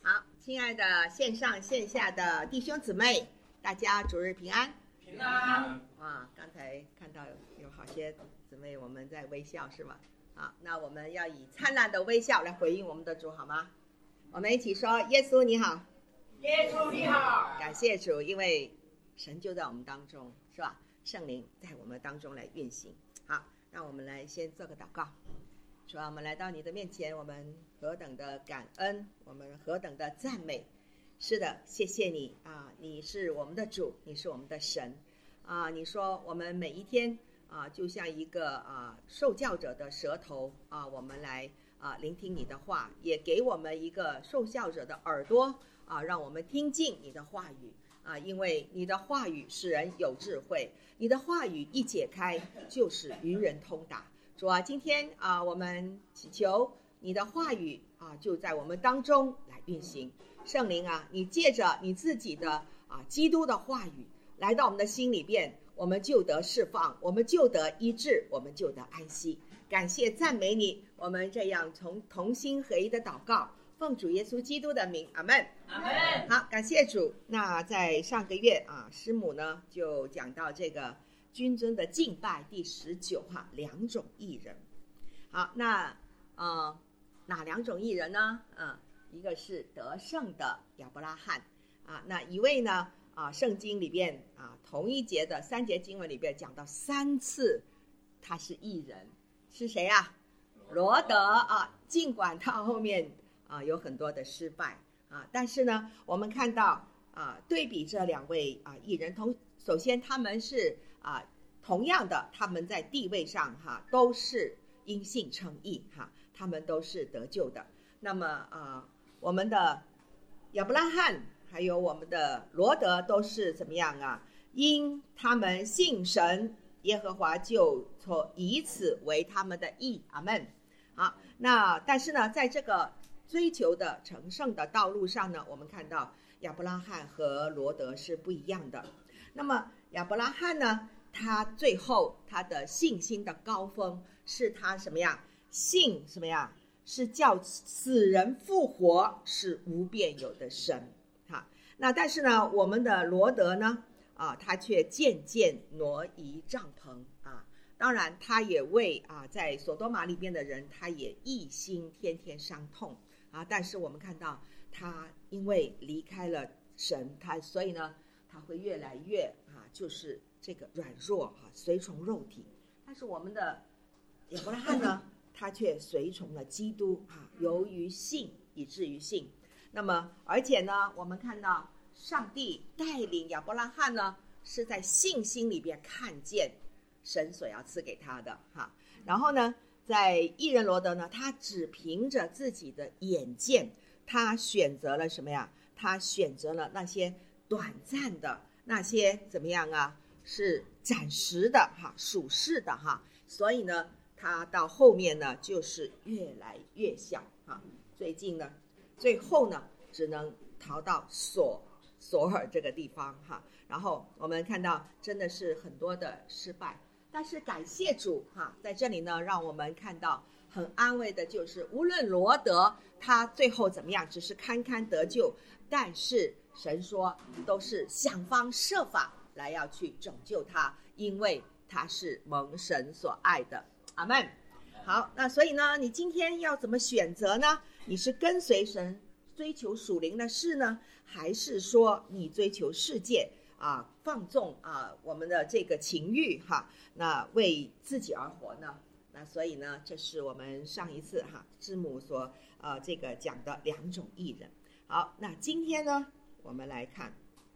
好，亲爱的线上线下的弟兄姊妹，大家主日平安。 平安。 刚才看到有好些姊妹我们在微笑是吗？那我们要以灿烂的微笑来回应我们的主，好吗？我们一起说：耶稣你好。 耶稣你好。 感谢主，因为神就在我们当中，是吧？圣灵在我们当中来运行。好，让我们来先做个祷告。主啊，我们来到你的面前，我们何等的感恩，我们何等的赞美。是的，谢谢你啊！你是我们的主，你是我们的神啊！你说我们每一天啊，就像一个受教者的舌头啊，我们来聆听你的话，也给我们一个受教者的耳朵啊，让我们听进你的话语啊！因为你的话语使人有智慧，你的话语一解开，就是愚人通达。主啊，今天我们祈求你的话语就在我们当中来运行。圣灵啊，你借着你自己的基督的话语来到我们的心里边，我们就得释放，我们就得医治，我们就得安息。感谢赞美你，我们这样同心合一的祷告，奉主耶稣基督的名，阿们。 阿们。 好，感谢主。那在上个月师母呢就讲到这个君尊的敬拜第19两种义人。好，那哪两种义人呢？一个是得胜的亚伯拉罕那一位呢圣经里边同一节的3节经文里边讲到3次他是义人，是谁罗德尽管他后面有很多的失败但是呢我们看到对比这两位义人，首先他们是同样的，他们在地位上都是因信称义他们都是得救的。那么我们的亚伯拉罕还有我们的罗德都是怎么样因他们信神，耶和华就以此为他们的义，阿们。好，那但是呢在这个追求的成圣的道路上呢，我们看到亚伯拉罕和罗德是不一样的。那么亚伯拉罕呢，他最后他的信心的高峰是他什么样？信什么样？是叫死人复活，是无变有的神那但是呢我们的罗德呢他却渐渐挪移帐篷当然他也为在所多玛里边的人，他也一心天天伤痛但是我们看到他因为离开了神，所以呢他会越来越就是这个软弱随从肉体。但是我们的亚伯拉罕呢，他却随从了基督由于信以至于信。那么而且呢我们看到上帝带领亚伯拉罕呢，是在信心里边看见神所要赐给他的然后呢在义人罗德呢，他只凭着自己的眼见，他选择了什么呀？他选择了那些短暂的，那些怎么样是暂时的属世的所以呢他到后面呢就是越来越小最后呢只能逃到索尔这个地方然后我们看到真的是很多的失败。但是感谢主在这里呢让我们看到很安慰的，就是无论罗德他最后怎么样，只是堪堪得救，但是神说都是想方设法来要去拯救他，因为他是蒙神所爱的，阿们。好，那所以呢你今天要怎么选择呢？你是跟随神追求属灵的事呢，还是说你追求世界放纵我们的这个情欲那为自己而活呢？那所以呢这是我们上一次知母所这个讲的两种义人。好，那今天呢我们来看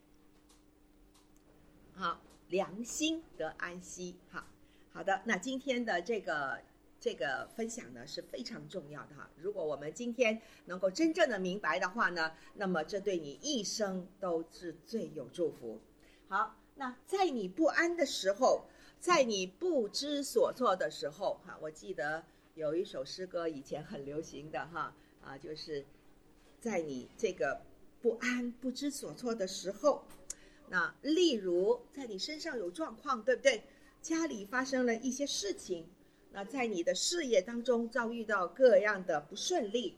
良心得安息好的，那今天的这个分享呢是非常重要的如果我们今天能够真正的明白的话呢，那么这对你一生都是最有祝福。好，那在你不安的时候，在你不知所措的时候我记得有一首诗歌以前很流行的就是在你这个不安不知所措的时候，那例如在你身上有状况，对不对？家里发生了一些事情，那在你的事业当中遭遇到各样的不顺利，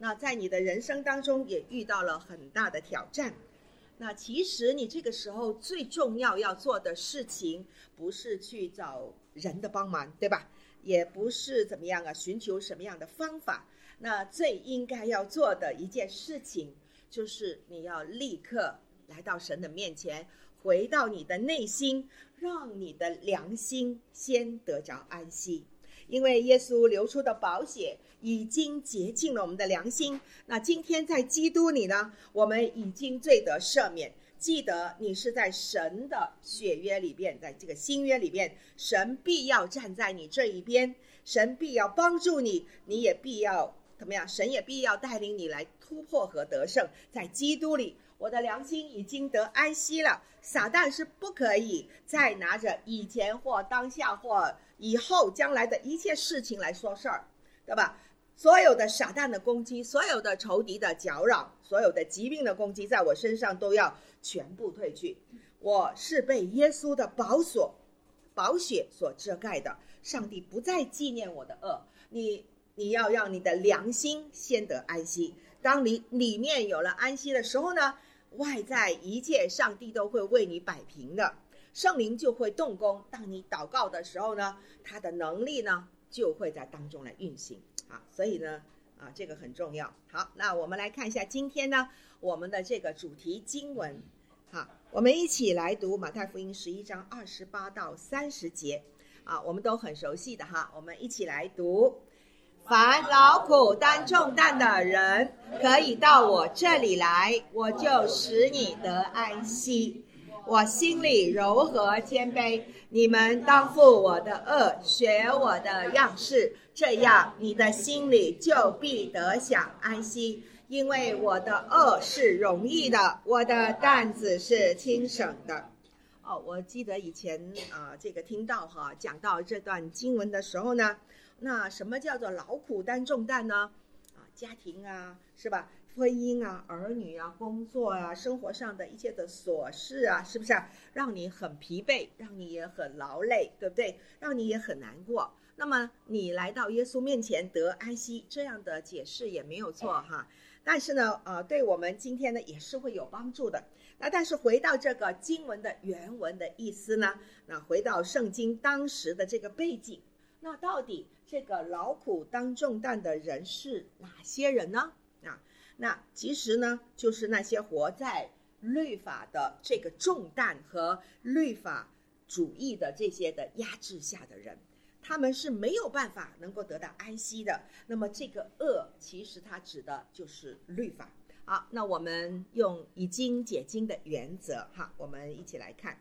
那在你的人生当中也遇到了很大的挑战。那其实你这个时候最重要做的事情，不是去找人的帮忙，对吧？也不是怎么样寻求什么样的方法。那最应该要做的一件事情，就是你要立刻来到神的面前，回到你的内心，让你的良心先得着安息。因为耶稣流出的宝血已经洁净了我们的良心。那今天在基督里呢，我们已经罪得赦免。记得你是在神的血约里边，在这个新约里边，神必要站在你这一边，神必要帮助你，你也必要怎么样？神也必要带领你来突破和得胜。在基督里，我的良心已经得安息了。撒旦是不可以再拿着以前或当下或以后将来的一切事情来说事儿，对吧？所有的撒旦的攻击，所有的仇敌的搅扰，所有的疾病的攻击，在我身上都要全部退去。我是被耶稣的宝血所遮盖的，上帝不再纪念我的恶。你要让你的良心先得安息。当你里面有了安息的时候呢，外在一切上帝都会为你摆平的，圣灵就会动工。当你祷告的时候呢，他的能力呢就会在当中来运行。所以呢这个很重要。好，那我们来看一下今天呢我们的这个主题经文。好，我们一起来读马太福音11章28到30节。我们都很熟悉的我们一起来读。凡劳苦担重担的人，可以到我这里来，我就使你得安息。我心里柔和谦卑，你们当负我的恶，学我的样式，这样你的心里就必得享安息。因为我的恶是容易的，我的担子是轻省的。我记得以前这个听到讲到这段经文的时候呢，那什么叫做劳苦担重担呢？家庭是吧？婚姻儿女工作生活上的一切的琐事是不是让你很疲惫，让你也很劳累，对不对？让你也很难过。那么你来到耶稣面前得安息，这样的解释也没有错但是呢对我们今天呢也是会有帮助的。那但是回到这个经文的原文的意思呢，那回到圣经当时的这个背景，那到底这个劳苦担重担的人是哪些人呢？那其实呢就是那些活在律法的这个重担和律法主义的这些的压制下的人，他们是没有办法能够得到安息的。那么这个恶其实它指的就是律法。好，那我们用以经解经的原则我们一起来看。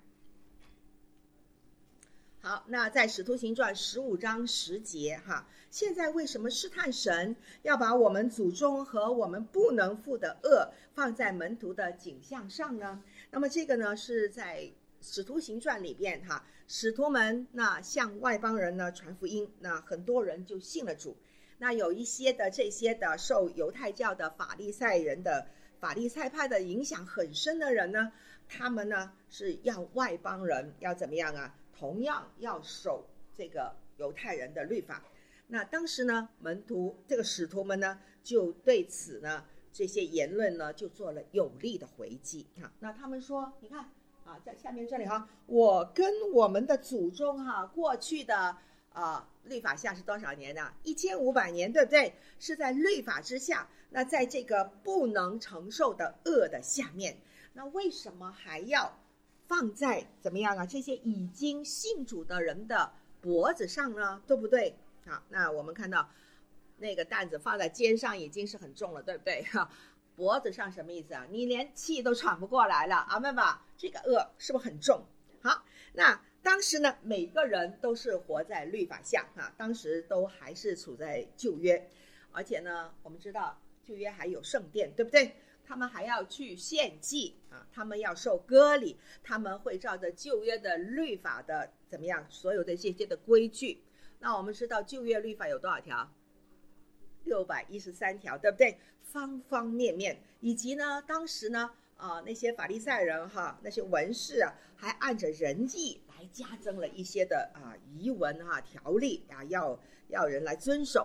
好，那在使徒行传15章10节现在为什么试探神要把我们祖宗和我们不能负的恶放在门徒的景象上呢？那么这个呢是在使徒行传里边使徒们那向外邦人呢传福音，那很多人就信了主。那有一些的这些的受犹太教的法利赛派的影响很深的人呢，他们呢是要外邦人要怎么样同样要守这个犹太人的律法。那当时呢门徒这个使徒们呢就对此呢这些言论呢就做了有力的回击那他们说，你看在下面这里我跟我们的祖宗过去的律法下是多少年呢？1500年，对不对？是在律法之下，那在这个不能承受的恶的下面，那为什么还要放在怎么样这些已经信主的人的脖子上呢？对不对？好，那我们看到那个担子放在肩上已经是很重了，对不对？脖子上什么意思你连气都喘不过来了，阿们吧？这个恶是不是很重？好，那当时呢每个人都是活在律法下当时都还是处在旧约，而且呢我们知道旧约还有圣殿，对不对？他们还要去献祭他们要受割礼，他们会照着旧约的律法的怎么样所有的这些的规矩。那我们知道旧约律法有多少条？613条，对不对？方方面面，以及呢当时呢那些法利赛人那些文士还按着仁义来加增了一些的仪文条例要人来遵守。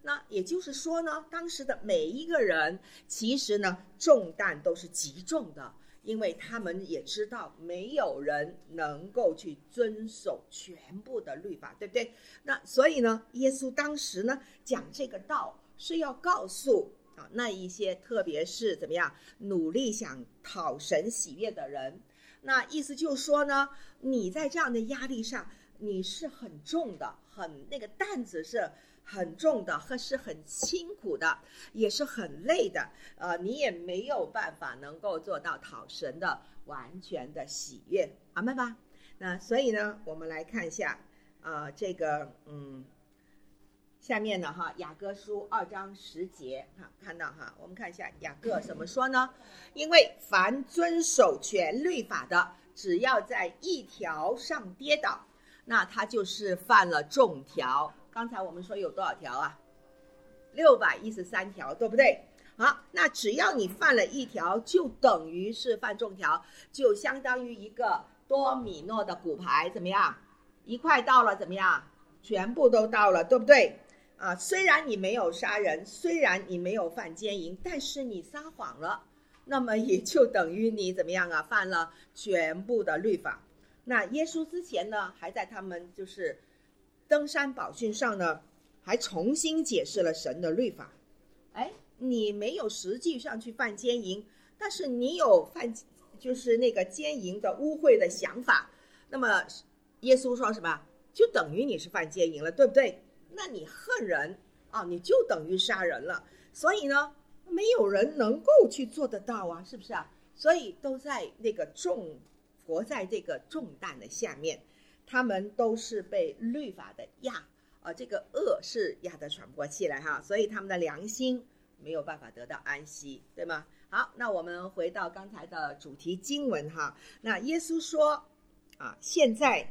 那也就是说呢，当时的每一个人其实呢重担都是极重的，因为他们也知道没有人能够去遵守全部的律法，对不对？那所以呢，耶稣当时呢讲这个道是要告诉那一些特别是怎么样努力想讨神喜悦的人，那意思就是说呢，你在这样的压力上你是很重的，那个担子是很重的，是很辛苦的，也是很累的，你也没有办法能够做到讨神的完全的喜悦，阿们吧。那所以呢，我们来看一下这个下面呢雅各书2章10节看到我们看一下雅各怎么说呢？因为凡遵守全律法的，只要在一条上跌倒，那他就是犯了重条。刚才我们说有多少条啊？613条，对不对？好，那只要你犯了一条，就等于是犯重条，就相当于一个多米诺的骨牌，怎么样？一块到了怎么样？全部都到了，对不对？虽然你没有杀人，虽然你没有犯奸淫，但是你撒谎了，那么也就等于你怎么样啊？犯了全部的律法。那耶稣之前呢，还在他们就是登山宝训上呢，还重新解释了神的律法。你没有实际上去犯奸淫，但是你有犯就是那个奸淫的污秽的想法，那么耶稣说什么？就等于你是犯奸淫了，对不对？那你恨人你就等于杀人了。所以呢，没有人能够去做得到啊，是不是啊？所以都在那个活在这个重担的下面，他们都是被律法的这个恶是压得喘不过气来所以他们的良心没有办法得到安息，对吗？好，那我们回到刚才的主题经文那耶稣说现在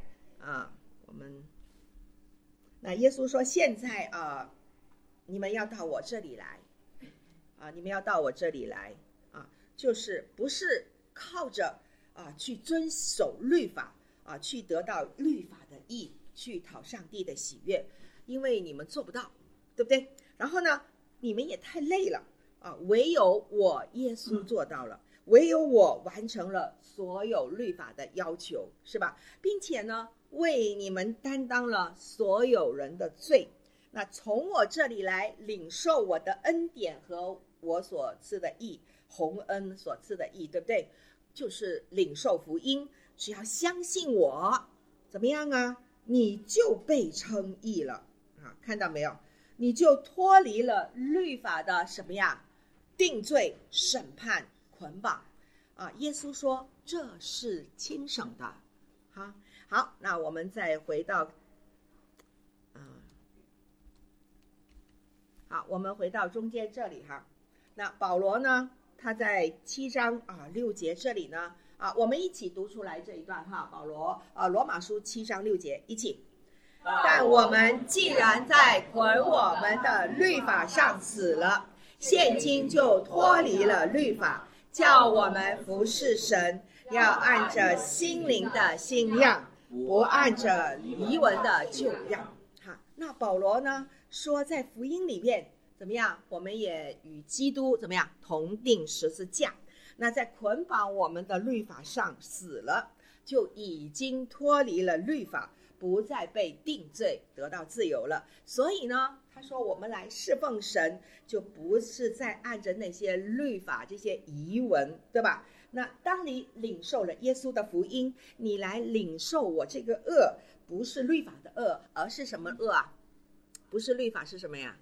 那耶稣说现在你们要到我这里来你们要到我这里来就是不是靠着去遵守律法去得到律法的义，去讨上帝的喜悦，因为你们做不到，对不对？然后呢，你们也太累了唯有我耶稣做到了，唯有我完成了所有律法的要求，是吧？并且呢，为你们担当了所有人的罪。那从我这里来领受我的恩典和我所赐的义，洪恩所赐的义，对不对？就是领受福音，只要相信我，怎么样啊？你就被称义了看到没有？你就脱离了律法的什么呀？定罪、审判、捆绑耶稣说这是轻省的好，那我们再回到我们回到中间这里那保罗呢，他在7章6节这里呢我们一起读出来这一段保罗罗马书7章6节一起。但我们既然在捆我们的律法上死了，现今就脱离了律法，叫我们服侍神，要按着心灵的新样，不按着遗文的旧样那保罗呢说，在福音里面怎么样？我们也与基督怎么样同定十字架？那在捆绑我们的律法上死了，就已经脱离了律法，不再被定罪，得到自由了。所以呢，他说我们来侍奉神，就不是再按着那些律法这些遗文，对吧？那当你领受了耶稣的福音，你来领受我这个恶，不是律法的恶，而是什么恶啊？不是律法是什么呀？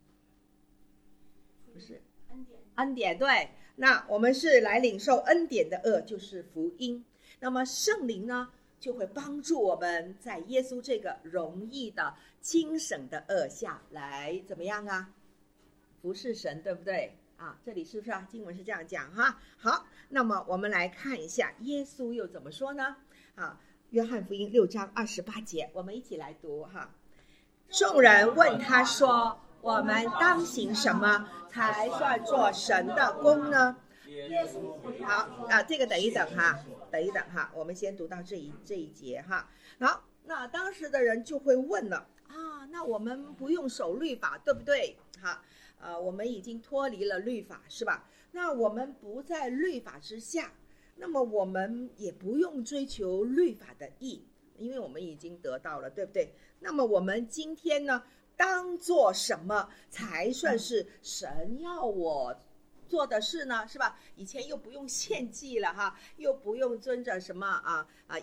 不是恩典，对。那我们是来领受恩典的恶，就是福音。那么圣灵呢，就会帮助我们在耶稣这个容易的轻省的恶下来怎么样啊？服侍神，对不对这里是不是经文是这样讲好，那么我们来看一下耶稣又怎么说呢约翰福音6章28节，我们一起来读众人问他说，我们当行什么才算做神的工呢？好这个等一等我们先读到这一节好，那当时的人就会问了那我们不用守律法，对不对？我们已经脱离了律法，是吧？那我们不在律法之下，那么我们也不用追求律法的义，因为我们已经得到了，对不对？那么我们今天呢，当做什么才算是神要我做的事呢？是吧？以前又不用献祭了又不用遵着什么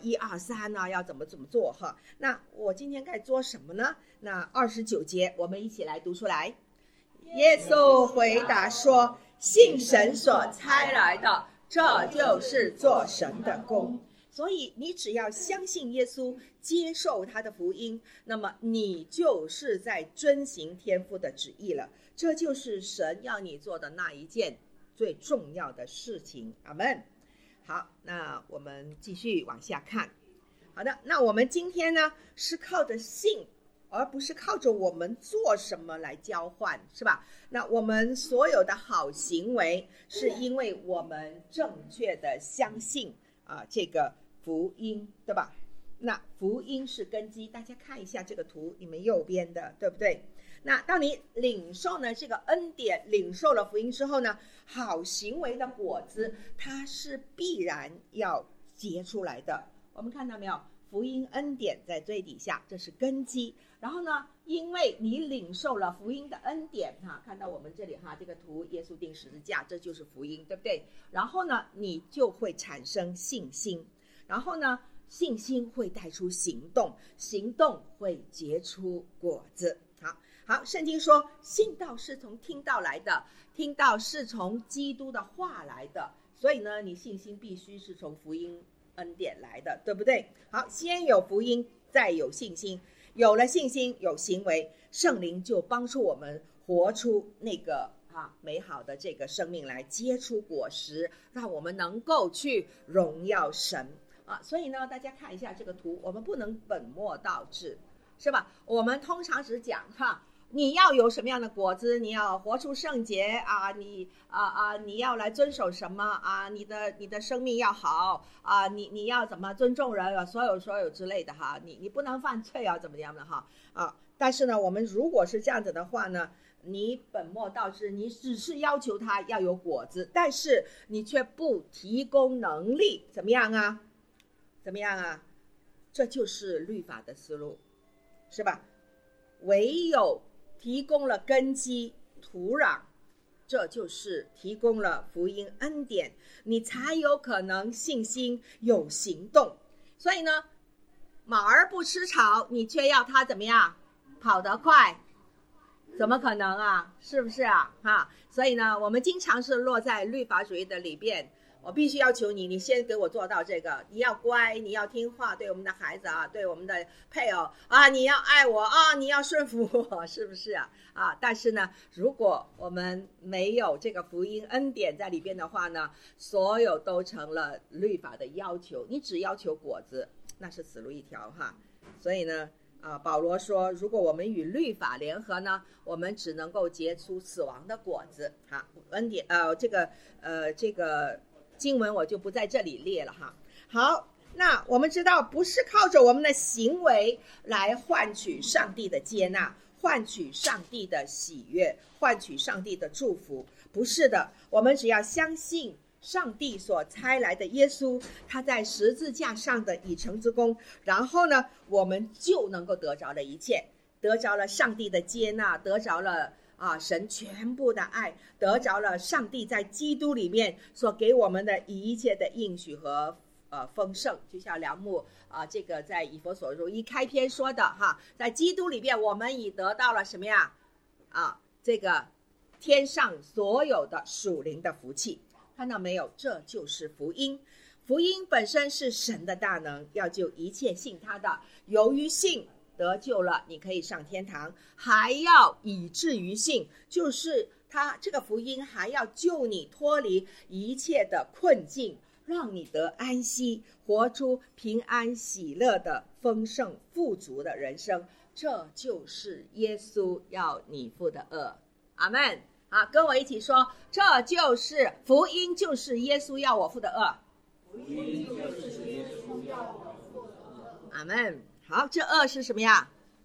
1、2、3要怎么做那我今天该做什么呢？那29节我们一起来读出来。耶稣回答说，信神所差来的，这就是做神的工。所以你只要相信耶稣，接受他的福音，那么你就是在遵行天父的旨意了。这就是神要你做的那一件最重要的事情。阿们。好，那我们继续往下看。好的，那我们今天呢是靠着信，而不是靠着我们做什么来交换，是吧？那我们所有的好行为是因为我们正确的相信这个福音，对吧？那福音是根基，大家看一下这个图，你们右边的，对不对？那当你领受呢这个恩典，领受了福音之后呢，好行为的果子它是必然要结出来的。我们看到没有？福音恩典在最底下，这是根基。然后呢，因为你领受了福音的恩典看到我们这里这个图，耶稣钉十字架，这就是福音，对不对？然后呢，你就会产生信心，然后呢，信心会带出行动，行动会结出果子。好，圣经说信道是从听道来的，听道是从基督的话来的，所以呢，你信心必须是从福音恩典来的，对不对？好，先有福音，再有信心，有了信心，有行为，圣灵就帮助我们活出那个美好的这个生命来，结出果实，让我们能够去荣耀神所以呢，大家看一下这个图，我们不能本末倒置，是吧？我们通常只讲你要有什么样的果子，你要活出圣洁你要来遵守什么你的生命要好你要怎么尊重人所有之类的你不能犯罪怎么样的但是呢，我们如果是这样子的话呢，你本末倒置，你只是要求他要有果子，但是你却不提供能力，怎么样啊？这就是律法的思路，是吧？唯有提供了根基土壤，这就是提供了福音恩典，你才有可能信心有行动。所以呢，马儿不吃草，你却要它怎么样？跑得快，怎么可能是不是所以呢，我们经常是落在律法主义的里边，我必须要求你先给我做到这个，你要乖，你要听话，对我们的孩子对我们的配偶你要爱我你要顺服我，是不是但是呢，如果我们没有这个福音恩典在里边的话呢，所有都成了律法的要求，你只要求果子，那是死路一条所以呢保罗说，如果我们与律法联合呢，我们只能够结出死亡的果子恩典这个经文我就不在这里列了好，那我们知道不是靠着我们的行为来换取上帝的接纳，换取上帝的喜悦，换取上帝的祝福，不是的，我们只要相信上帝所差来的耶稣，他在十字架上的已成之功，然后呢，我们就能够得着了一切，得着了上帝的接纳，得着了神全部的爱，得着了上帝在基督里面所给我们的一切的应许和丰盛。就像梁牧这个在以弗所书一开篇说的在基督里面我们已得到了什么呀这个天上所有的属灵的福气，看到没有？这就是福音。福音本身是神的大能，要救一切信他的，由于信得救了，你可以上天堂，还要以至于信，就是他这个福音还要救你脱离一切的困境，让你得安息，活出平安喜乐的丰盛富足的人生，这就是耶稣要你付的軛。阿们。跟我一起说，这就是福音，就是耶稣要我付的軛。福音就是耶稣要我付的軛。阿们。好，这軛是什么呀？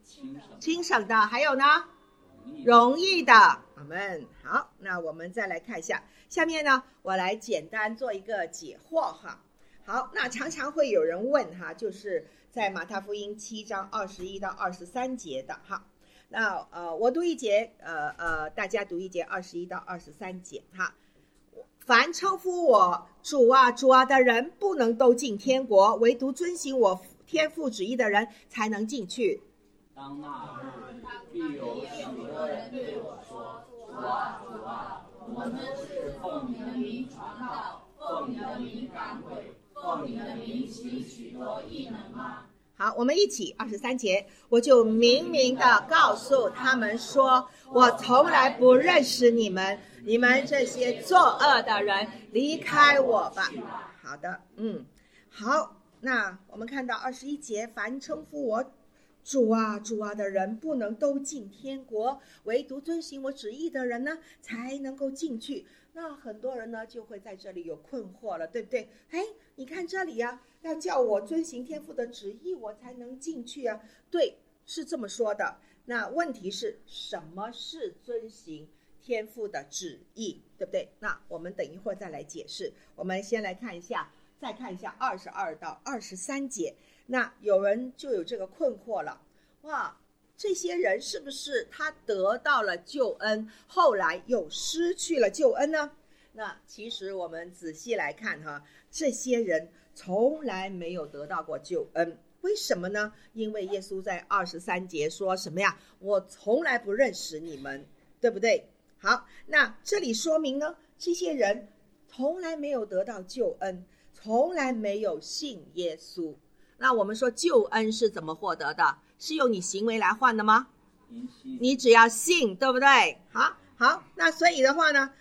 轻省的，还有呢，容易的。阿们。好，那我们再来看一下，下面呢，我来简单做一个解惑哈。好，那常常会有人问哈，就是在马太福音7章21到23节的哈。那我读一节，大家读一节21到23节哈。凡称呼我主啊主啊的人，不能都进天国，唯独遵行我天父旨意的人才能进去。 当那日，必有许多人对我说：主啊主啊，我们是奉你的名传道，奉你的名赶鬼，奉你的名行许多异能吗？ 好，我们一起23节，我就明明的告诉他们说，我从来不认识你们，你们这些作恶的人，离开我吧。好的，好，那我们看到21节，凡称呼我主啊主啊的人，不能都进天国，唯独遵行我旨意的人呢，才能够进去。那很多人呢就会在这里有困惑了，对不对？你看这里呀，要叫我遵行天父的旨意，我才能进去啊。对，是这么说的。那问题是什么是遵行天父的旨意，对不对？那我们等一会儿再来解释。我们先来看一下，再看一下22到23节。那有人就有这个困惑了，哇，这些人是不是他得到了救恩，后来又失去了救恩呢？那其实我们仔细来看哈，这些人从来没有得到过救恩。为什么呢？因为耶稣在23节说什么呀？我从来不认识你们，对不对？好，那这里说明呢，这些人从来没有得到救恩，从来没有信耶稣。那我们说救恩是怎么获得的？是用你行为来换的吗？你只要信，对不对？好，那所以的话呢，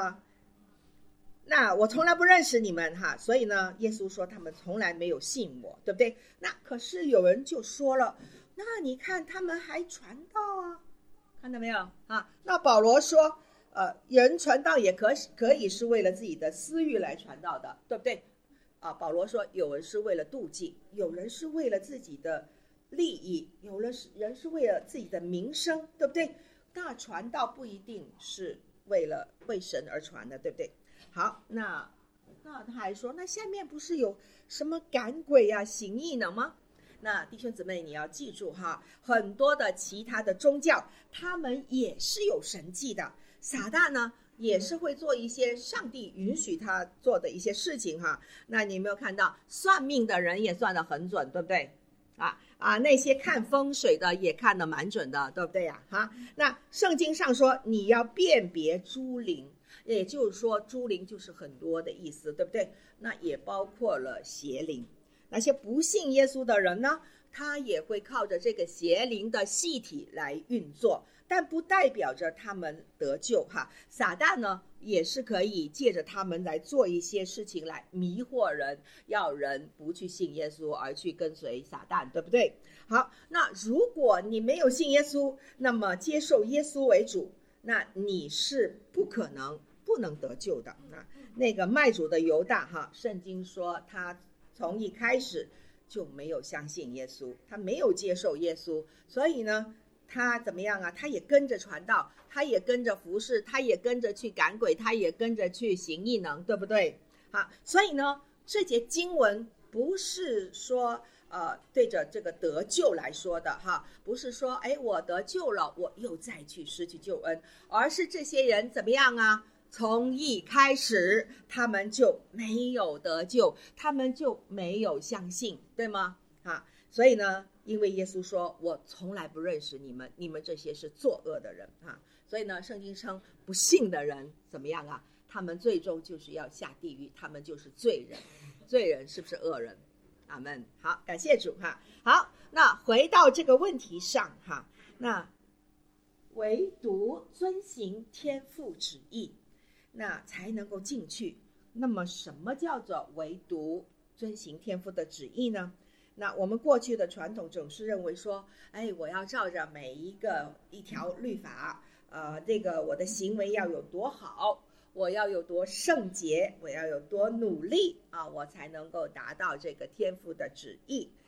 那我从来不认识你们哈，所以呢，耶稣说他们从来没有信我，对不对？那可是有人就说了，那你看他们还传道啊，看到没有啊？那保罗说，人传道也可以是为了自己的私欲来传道的，对不对？保罗说，有人是为了妒忌，有人是为了自己的利益，有人是为了自己的名声，对不对？那传道不一定是为神而传的，对不对？好，那他还说，那下面不是有什么赶鬼啊、行异能吗？那弟兄姊妹你要记住哈，很多的其他的宗教，他们也是有神迹的。撒旦呢，也是会做一些上帝允许他做的一些事情哈。那你有没有看到，算命的人也算得很准，对不对？那些看风水的也看得蛮准的，对不对呀？那圣经上说你要辨别诸灵，也就是说诸灵就是很多的意思，对不对？那也包括了邪灵。那些不信耶稣的人呢，他也会靠着这个邪灵的系体来运作，但不代表着他们得救哈。撒旦呢也是可以借着他们来做一些事情来迷惑人，要人不去信耶稣而去跟随撒旦，对不对？好，那如果你没有信耶稣，那么接受耶稣为主，那你是不能得救的。那个卖主的犹大哈，圣经说他从一开始就没有相信耶稣，他没有接受耶稣，所以呢他怎么样啊？他也跟着传道，他也跟着服侍，他也跟着去赶鬼，他也跟着去行异能，对不对？所以呢，这节经文不是说对着这个得救来说的哈，不是说我得救了，我又再去失去救恩，而是这些人怎么样啊？从一开始他们就没有得救，他们就没有相信，对吗？所以呢，因为耶稣说我从来不认识你们，你们这些是作恶的人所以呢，圣经称不信的人怎么样啊？他们最终就是要下地狱，他们就是罪人。罪人是不是恶人？阿们。好，感谢主好，那回到这个问题上那唯独遵行天父旨意，那才能够进去。那么什么叫做唯独遵行天父的旨意呢？那我们过去的传统总是认为说，我要照着每一条律法，这个我的行为要有多好，我要有多圣洁，我要有多努力我才能够达到这个天父的旨意。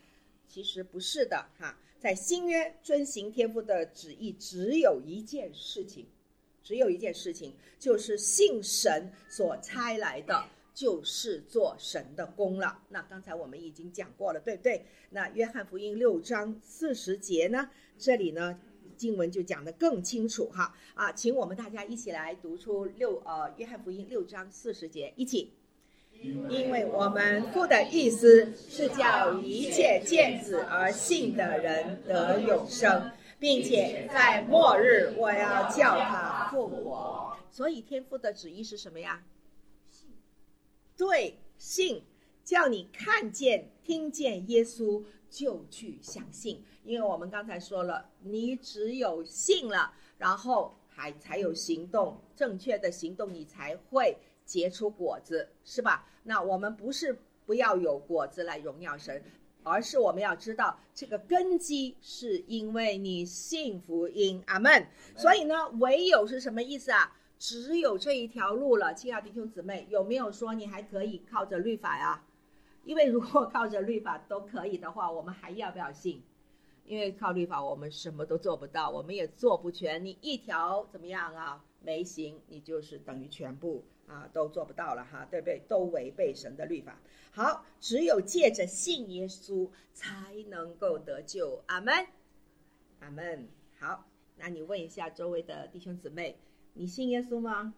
其实不是的哈。在新约遵行天父的旨意，只有一件事情，就是信神所差来的，就是做神的工了。那刚才我们已经讲过了，对不对？那约翰福音6章40节呢，这里呢经文就讲得更清楚哈。请我们大家一起来读出约翰福音6章40节，一起。因为我们父的意思是叫一切见子而信的人得永生，并且在末日我要叫他复活。所以天父的旨意是什么呀？对，信，叫你看见听见耶稣就去相信。因为我们刚才说了，你只有信了，然后才有行动，正确的行动你才会结出果子，是吧？那我们不是不要有果子来荣耀神，而是我们要知道这个根基是因为你信福音，阿们。所以呢，唯有是什么意思啊？只有这一条路了。亲爱的弟兄姊妹，有没有说你还可以靠着律法呀？因为如果靠着律法都可以的话，我们还要不要信？因为靠律法我们什么都做不到，我们也做不全。你一条怎么样啊？没行，你就是等于全部都做不到了哈，对不对？都违背神的律法。好，只有借着信耶稣才能够得救，阿们，阿们。好，那你问一下周围的弟兄姊妹，你信耶稣吗？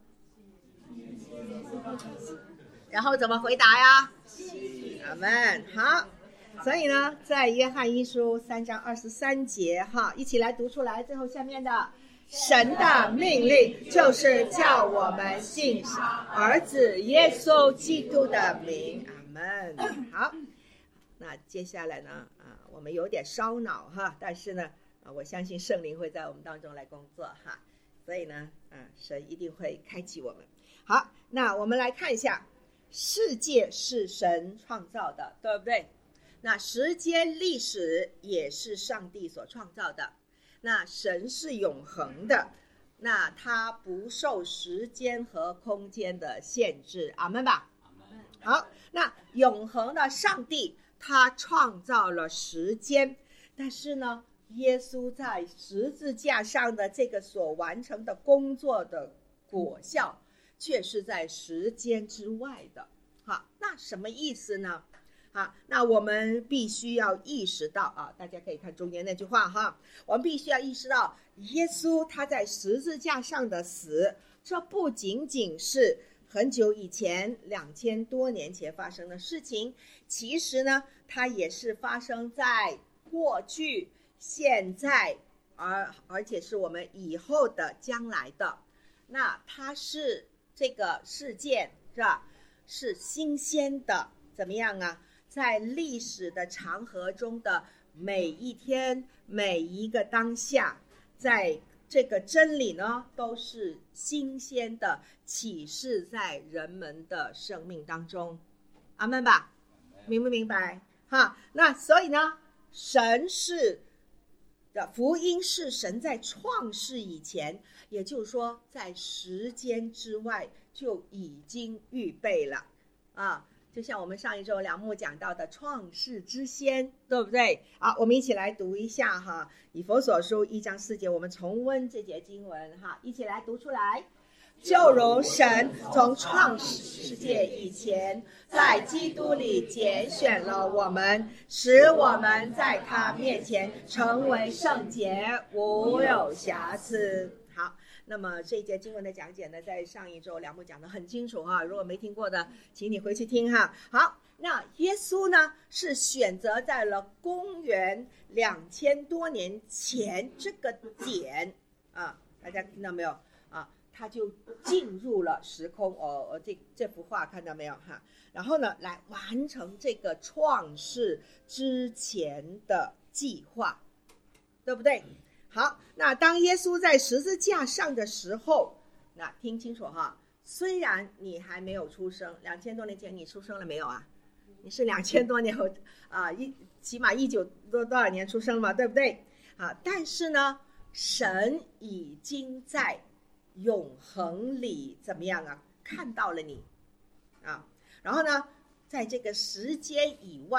然后怎么回答呀？阿们。好，所以呢，在约翰一书3章23节哈，一起来读出来。最后下面的，神的命令就是叫我们信儿子耶稣基督的名，阿们。好，那接下来呢，我们有点烧脑哈，但是呢，我相信圣灵会在我们当中来工作哈，所以呢，神一定会开启我们。好，那我们来看一下，世界是神创造的，对不对？那时间历史也是上帝所创造的。那神是永恒的，那他不受时间和空间的限制，阿们吧。好，那永恒的上帝他创造了时间，但是呢，耶稣在十字架上的这个所完成的工作的果效却是在时间之外的。好，那什么意思呢？好，那我们必须要意识到大家可以看中间那句话哈，我们必须要意识到耶稣他在十字架上的死，这不仅仅是很久以前2000多年前发生的事情，其实呢，它也是发生在过去、现在，而且是我们以后的将来的。那它是这个事件是吧？是新鲜的，怎么样啊？在历史的长河中的每一天每一个当下，在这个真理呢都是新鲜的启示在人们的生命当中，阿们吧，明不明白哈？那所以呢，神是的福音是神在创世以前，也就是说在时间之外就已经预备了就像我们上一周梁牧讲到的创世之先，对不对？好，我们一起来读一下哈，以弗所书1章4节，我们重温这节经文哈，一起来读出来。就如神从创世界以前，在基督里拣选了我们，使我们在他面前成为圣洁，无有瑕疵。好，那么这一节经文的讲解呢，在上一周梁牧讲得很清楚哈，如果没听过的，请你回去听哈。好，那耶稣呢是选择在了公元2000多年前这个点大家听到没有他就进入了时空这幅画看到没有哈？然后呢，来完成这个创世之前的计划，对不对？好，那当耶稣在十字架上的时候，那听清楚哈，虽然你还没有出生，2000多年前你出生了没有啊？你是2000多年后起码19多少年出生嘛，对不对？但是呢，神已经在永恒里怎么样看到了你然后呢，在这个时间以外，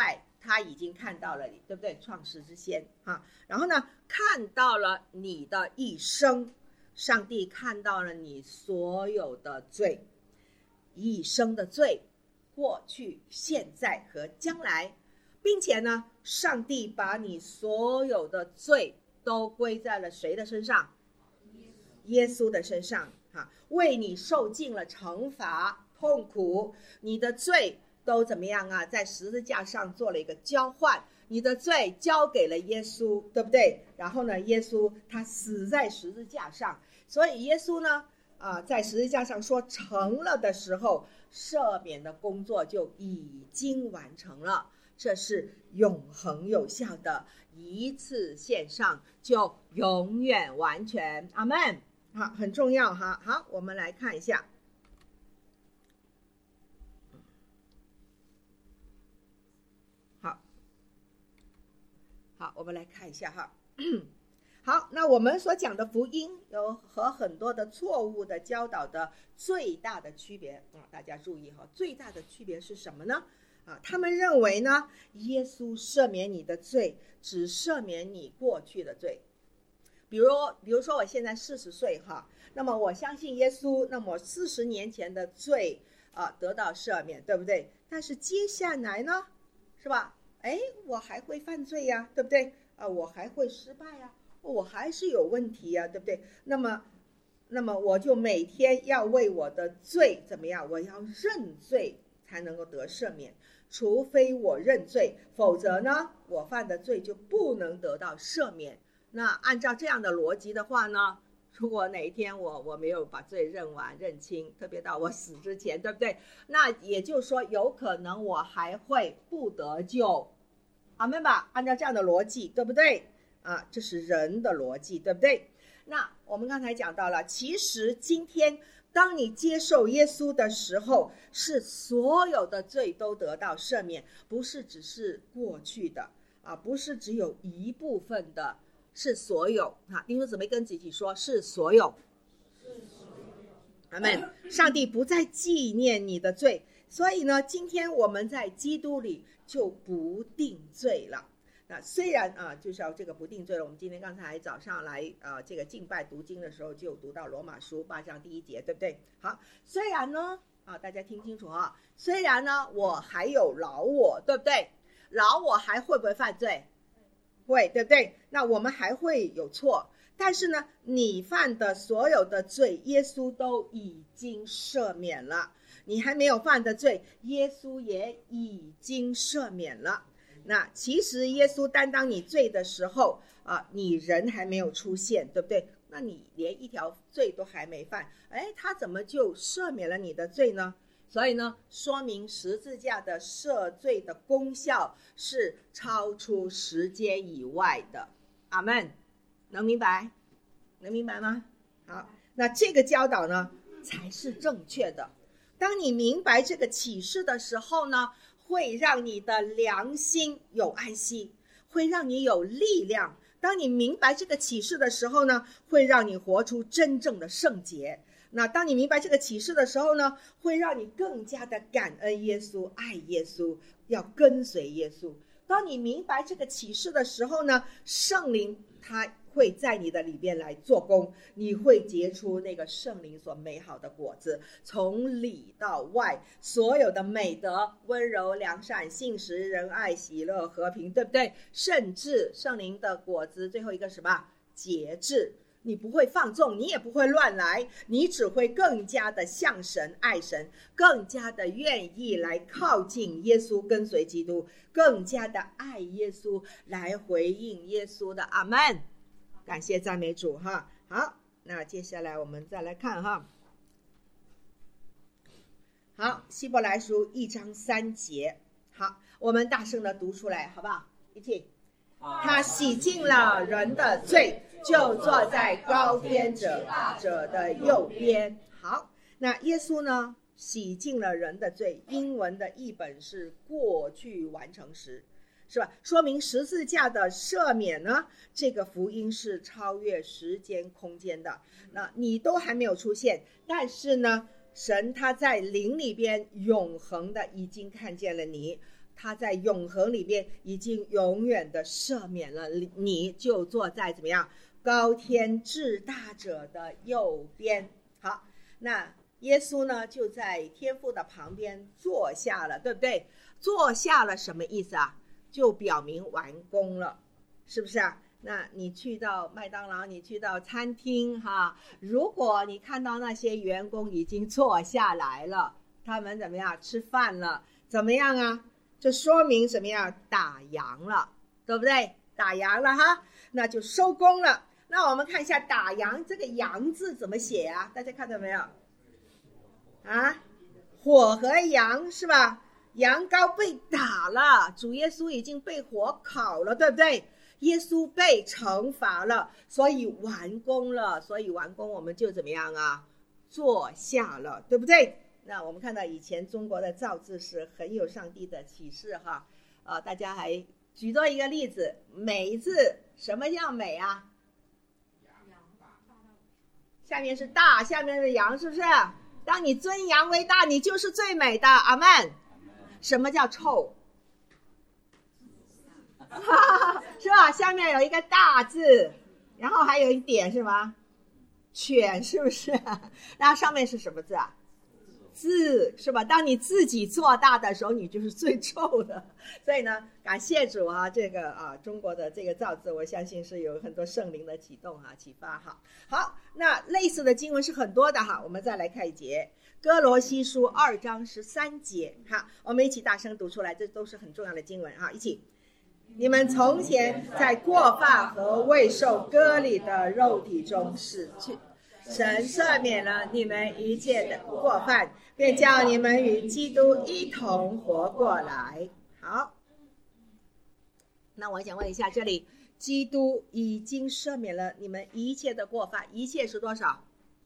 他已经看到了你，对不对？创世之先啊，然后呢，看到了你的一生，上帝看到了你所有的罪，一生的罪，过去、现在和将来，并且呢，上帝把你所有的罪都归在了谁的身上？耶稣的身上啊，为你受尽了惩罚、痛苦，你的罪都怎么样啊？在十字架上做了一个交换，你的罪交给了耶稣，对不对？然后呢，耶稣他死在十字架上，所以耶稣呢，在十字架上说成了的时候，赦免的工作就已经完成了。这是永恒有效的，一次献上就永远完全。阿们。好，很重要哈。好，我们来看一下。好，我们来看一下哈。好，那我们所讲的福音有和很多的错误的教导的最大的区别大家注意哈，最大的区别是什么呢？他们认为呢，耶稣赦免你的罪，只赦免你过去的罪。比如说我现在40岁哈，那么我相信耶稣，那么40年前的罪得到赦免，对不对？但是接下来呢，是吧？我还会犯罪呀，对不对？我还会失败呀，我还是有问题呀，对不对？那么我就每天要为我的罪怎么样？我要认罪才能够得赦免，除非我认罪，否则呢，我犯的罪就不能得到赦免。那按照这样的逻辑的话呢，如果哪一天我没有把罪认清，特别到我死之前，对不对？那也就是说，有可能我还会不得救。阿们吧，按照这样的逻辑，对不对？这是人的逻辑，对不对？那我们刚才讲到了，其实今天当你接受耶稣的时候，是所有的罪都得到赦免，不是只是过去的不是只有一部分的，是所有弟兄姊妹跟自己说，是所有。阿们。上帝不再纪念你的罪，所以呢，今天我们在基督里就不定罪了。那虽然就是要这个不定罪了，我们今天刚才早上来这个敬拜读经的时候就读到罗马书8章第1节，对不对？好，虽然呢大家听清楚虽然呢我还有老我，对不对？老我还会不会犯罪？会，对不对？那我们还会有错，但是呢，你犯的所有的罪，耶稣都已经赦免了。你还没有犯的罪，耶稣也已经赦免了。那其实耶稣担当你罪的时候你人还没有出现，对不对？那你连一条罪都还没犯，他怎么就赦免了你的罪呢？所以呢，说明十字架的赦罪的功效是超出时间以外的。阿们，能明白吗？好，那这个教导呢才是正确的。当你明白这个启示的时候呢，会让你的良心有安息，会让你有力量。当你明白这个启示的时候呢，会让你活出真正的圣洁。那当你明白这个启示的时候呢，会让你更加的感恩耶稣，爱耶稣，要跟随耶稣。当你明白这个启示的时候呢，圣灵他会在你的里边来做工，你会结出那个圣灵所美好的果子，从里到外，所有的美德、温柔、良善、信实、仁爱、喜乐、和平，对不对？甚至圣灵的果子最后一个什么？节制。你不会放纵，你也不会乱来，你只会更加的向神爱神，更加的愿意来靠近耶稣，跟随基督，更加的爱耶稣，来回应耶稣的。阿们。感谢赞美主哈。好，那接下来我们再来看哈。好，希伯来书1章3节。好，我们大声的读出来好不好？一起。他洗净了人的罪，就坐在高天者的右边。好，那耶稣呢洗净了人的罪，英文的译本是过去完成时，是吧？说明十字架的赦免呢，这个福音是超越时间空间的。那你都还没有出现，但是呢，神他在灵里边永恒的已经看见了你， 他在永恒里面已经永远的赦免了你，就坐在怎么样高天至大者的右边。好，那耶稣呢就在天父的旁边坐下了，对不对？坐下了什么意思啊？就表明完工了，是不是啊？那你去到麦当劳，你去到餐厅哈，如果你看到那些员工已经坐下来了，他们怎么样吃饭了，怎么样啊？这说明什么样？打烊了，对不对？打烊了哈，那就收工了。那我们看一下打烊这个烊字怎么写啊？大家看到没有啊？火和羊是吧？羊羔被打了，主耶稣已经被火烤了，对不对？耶稣被惩罚了，所以完工了，所以完工我们就怎么样啊？坐下了，对不对？那我们看到以前中国的造字是很有上帝的启示哈，大家还举多一个例子，美字什么叫美啊？下面是大，下面是羊，是不是？当你尊羊为大，你就是最美的，阿们。什么叫臭？是吧？下面有一个大字，然后还有一点是吗？犬，是不是？然后上面是什么字啊？字，是吧？当你自己做大的时候，你就是最臭的。所以呢，感谢主啊，这个中国的这个造字，我相信是有很多圣灵的启动哈，启发哈。好，那类似的经文是很多的哈，我们再来看一节。哥罗西书2章13节哈，我们一起大声读出来，这都是很重要的经文哈，一起。你们从前在过犯和未受割礼的肉体中死去，神赦免了你们一切的过犯，便叫你们与基督一同活过来。好，那我想问一下，这里基督已经赦免了你们一切的过犯，一切是多少？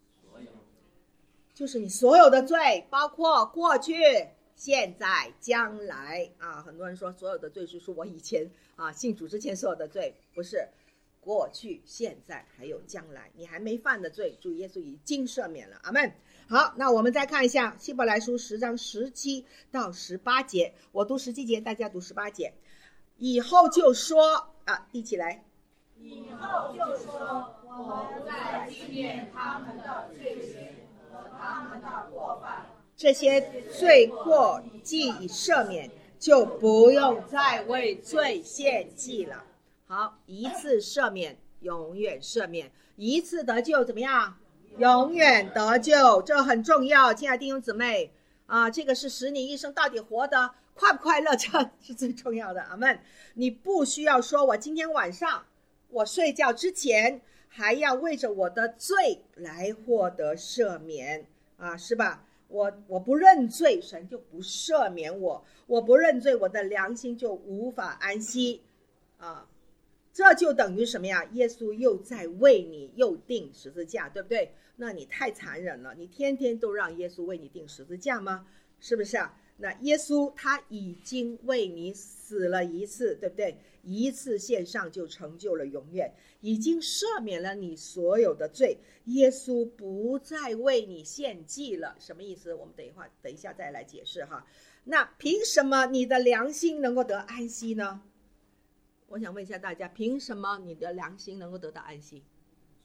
就是你所有的罪，包括过去、现在、将来啊。很多人说所有的罪是我以前信主之前所有的罪，不是，过去、现在还有将来，你还没犯的罪，主耶稣已经赦免了，阿们。好，那我们再看一下希伯来书10章17到18节，我读17节，大家读18节。以后就说一起来。 以后就说，我不再纪念他们的罪行和他们的过犯， 这些罪过既已赦免，就不用再为罪献祭了。好，一次赦免，永远赦免；一次得救，怎么样？永远得救，这很重要，亲爱的弟兄姊妹这个是使你一生到底活得快不快乐，这是最重要的，阿们。你不需要说我今天晚上我睡觉之前还要为着我的罪来获得赦免是吧？我不认罪，神就不赦免我；我不认罪，我的良心就无法安息这就等于什么呀？耶稣又在为你又钉十字架，对不对？那你太残忍了，你天天都让耶稣为你钉十字架吗？是不是那耶稣他已经为你死了一次，对不对？一次献上就成就了永远，已经赦免了你所有的罪，耶稣不再为你献祭了。什么意思？我们等一下再来解释哈。那凭什么你的良心能够得安息呢？我想问一下大家，凭什么你的良心能够得到安息？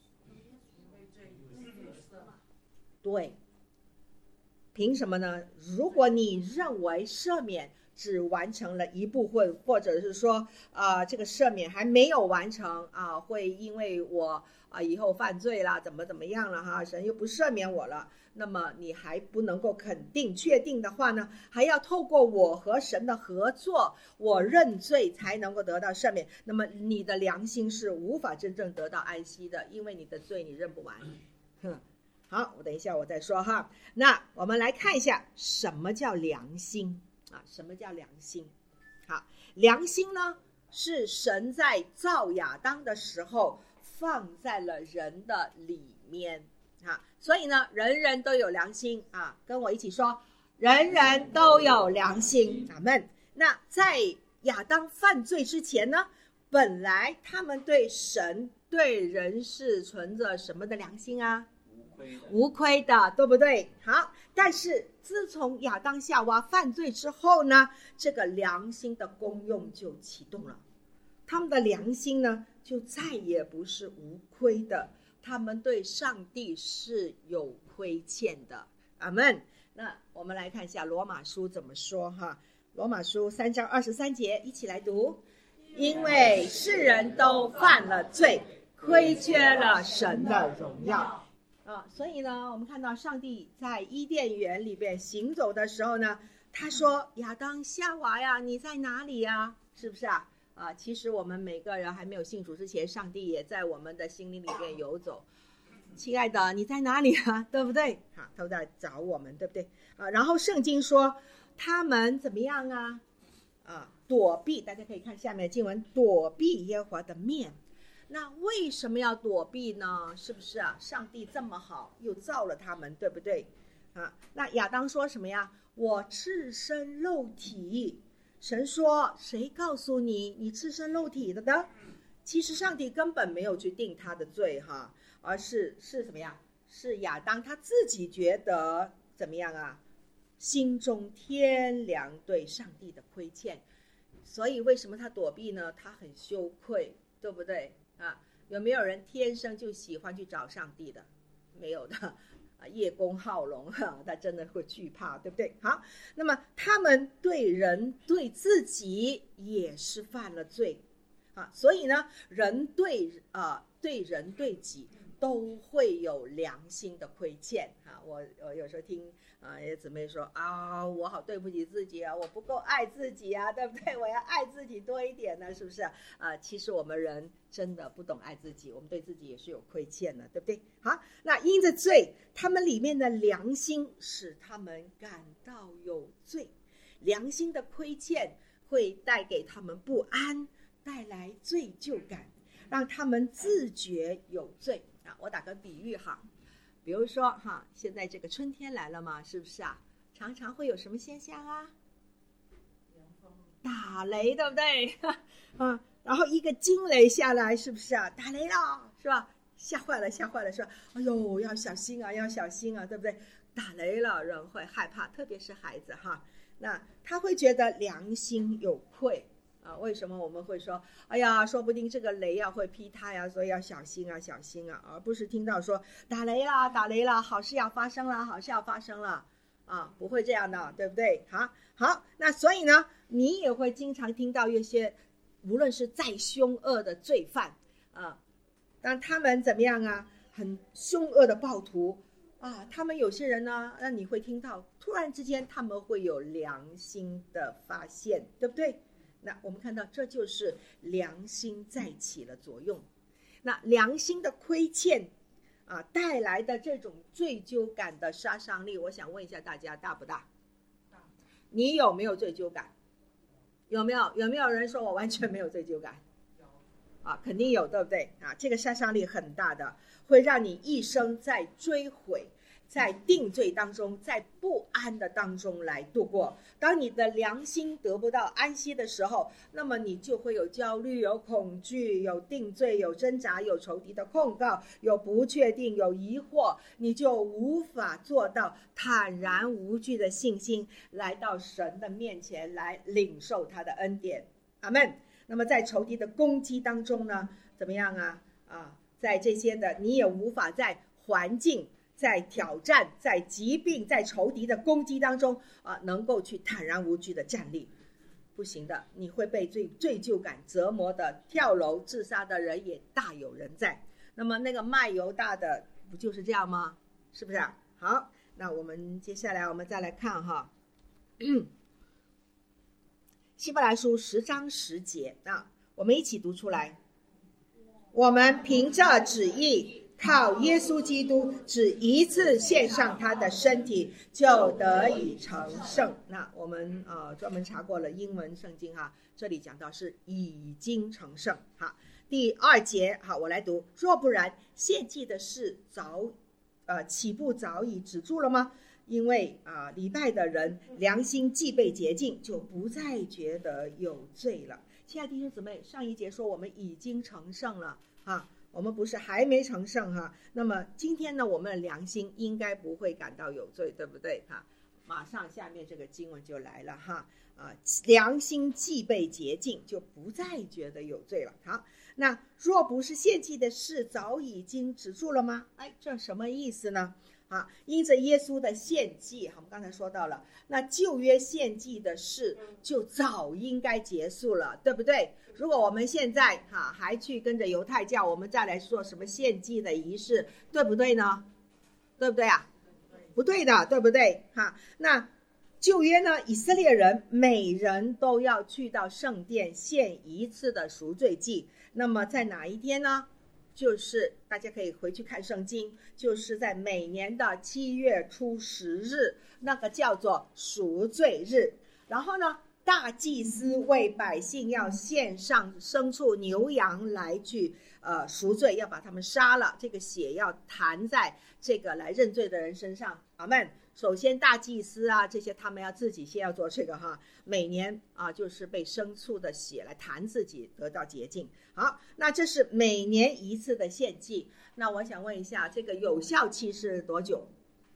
对，凭什么呢？如果你认为赦免只完成了一部分，或者是说这个赦免还没有完成会因为我以后犯罪啦，怎么样了神又不赦免我了，那么你还不能够肯定确定的话呢，还要透过我和神的合作，我认罪才能够得到赦免。那么你的良心是无法真正得到安息的，因为你的罪你认不完。好，我等一下我再说哈。那我们来看一下什么叫良心什么叫良心？好，良心呢是神在造亚当的时候放在了人的里面所以呢人人都有良心跟我一起说，人人都有良心，阿们。那在亚当犯罪之前呢，本来他们对神对人是存着什么的良心无亏的，对不对？好，但是自从亚当夏娃犯罪之后呢，这个良心的功用就启动了，他们的良心呢就再也不是无亏的，他们对上帝是有亏欠的。阿们。那我们来看一下罗马书怎么说哈。罗马书3章23节，一起来读。因为世人都犯了罪，亏缺了神的荣耀。所以呢，我们看到上帝在伊甸园里边行走的时候呢，他说亚当夏娃呀，你在哪里呀？是不是啊？其实我们每个人还没有信主之前，上帝也在我们的心灵里面游走。亲爱的，你在哪里啊？对不对？都在找我们，对不对？然后圣经说他们怎么样啊？躲避，大家可以看下面的经文，躲避耶和华的面。那为什么要躲避呢？是不是啊？上帝这么好，又造了他们，对不对？那亚当说什么呀？我赤身露体。神说，谁告诉你你赤身露体的呢？其实上帝根本没有去定他的罪哈，而是什么呀？是亚当他自己觉得怎么样啊？心中天良对上帝的亏欠，所以为什么他躲避呢？他很羞愧，对不对啊？有没有人天生就喜欢去找上帝的？没有的。叶公好龙，他真的会惧怕，对不对？好，那么他们对人对自己也是犯了罪所以呢，人对人对己都会有良心的亏欠我有时候听有姊妹说我好对不起自己我不够爱自己对不对？我要爱自己多一点呢，是不是其实我们人真的不懂爱自己，我们对自己也是有亏欠的，对不对？好，那因着罪，他们里面的良心使他们感到有罪，良心的亏欠会带给他们不安，带来罪疚感，让他们自觉有罪我打个比喻比如说现在这个春天来了嘛，是不是常常会有什么现象打雷，对不对？然后一个惊雷下来，是不是打雷了，是吧？吓坏了，是吧？哎呦，要小心要小心对不对？打雷了，人会害怕，特别是孩子那他会觉得良心有愧为什么我们会说哎呀，说不定这个雷会劈他所以要小心小心而不是听到说打雷了，好事要发生了不会这样的，对不对？好，那所以呢，你也会经常听到一些无论是再凶恶的罪犯当他们怎么样很凶恶的暴徒他们有些人呢，那你会听到突然之间他们会有良心的发现，对不对？那我们看到这就是良心再起了作用。那良心的亏欠带来的这种罪疚感的杀伤力，我想问一下大家，大不大？你有没有罪疚感？有没有人说我完全没有罪疚感？肯定有，对不对？这个杀伤力很大的，会让你一生在追悔，在定罪当中，在不安的当中来度过。当你的良心得不到安息的时候，那么你就会有焦虑，有恐惧，有定罪，有挣扎，有仇敌的控告，有不确定，有疑惑，你就无法做到坦然无惧的信心来到神的面前，来领受他的恩典。阿们。那么在仇敌的攻击当中呢，怎么样在这些的你也无法在环境，在挑战，在疾病，在仇敌的攻击当中能够去坦然无惧的站立，不行的，你会被罪疚感折磨的，跳楼自杀的人也大有人在。那么那个卖犹大的不就是这样吗？是不是好，那我们接下来我们再来看希伯来书10章10节我们一起读出来。我们凭着旨意，靠耶稣基督只一次献上他的身体，就得以成圣。那我们专门查过了英文圣经这里讲到是已经成圣。第2节我来读。若不然，献祭的事岂不早已止住了吗？因为礼拜的人良心既被洁净，就不再觉得有罪了。亲爱的弟兄姊妹，上一节说我们已经成圣了我们不是还没成圣哈。那么今天呢，我们的良心应该不会感到有罪，对不对哈？马上下面这个经文就来了哈，良心既被洁净，就不再觉得有罪了。好，那若不是献祭的事早已经止住了吗？这什么意思呢？因着耶稣的献祭，我们刚才说到了，那旧约献祭的事就早应该结束了，对不对？如果我们现在还去跟着犹太教，我们再来说什么献祭的仪式，对不对呢？对不对啊？不对的，对不对？那旧约呢，以色列人每人都要去到圣殿献一次的赎罪祭。那么在哪一天呢？就是大家可以回去看圣经，就是在每年的7月初10日，那个叫做赎罪日。然后呢，大祭司为百姓要献上牲畜牛羊来去赎罪，要把他们杀了，这个血要弹在这个来认罪的人身上。阿们。首先大祭司这些他们要自己先要做这个每年就是被牲畜的血来弹自己得到洁净。好，那这是每年一次的献祭。那我想问一下，这个有效期是多久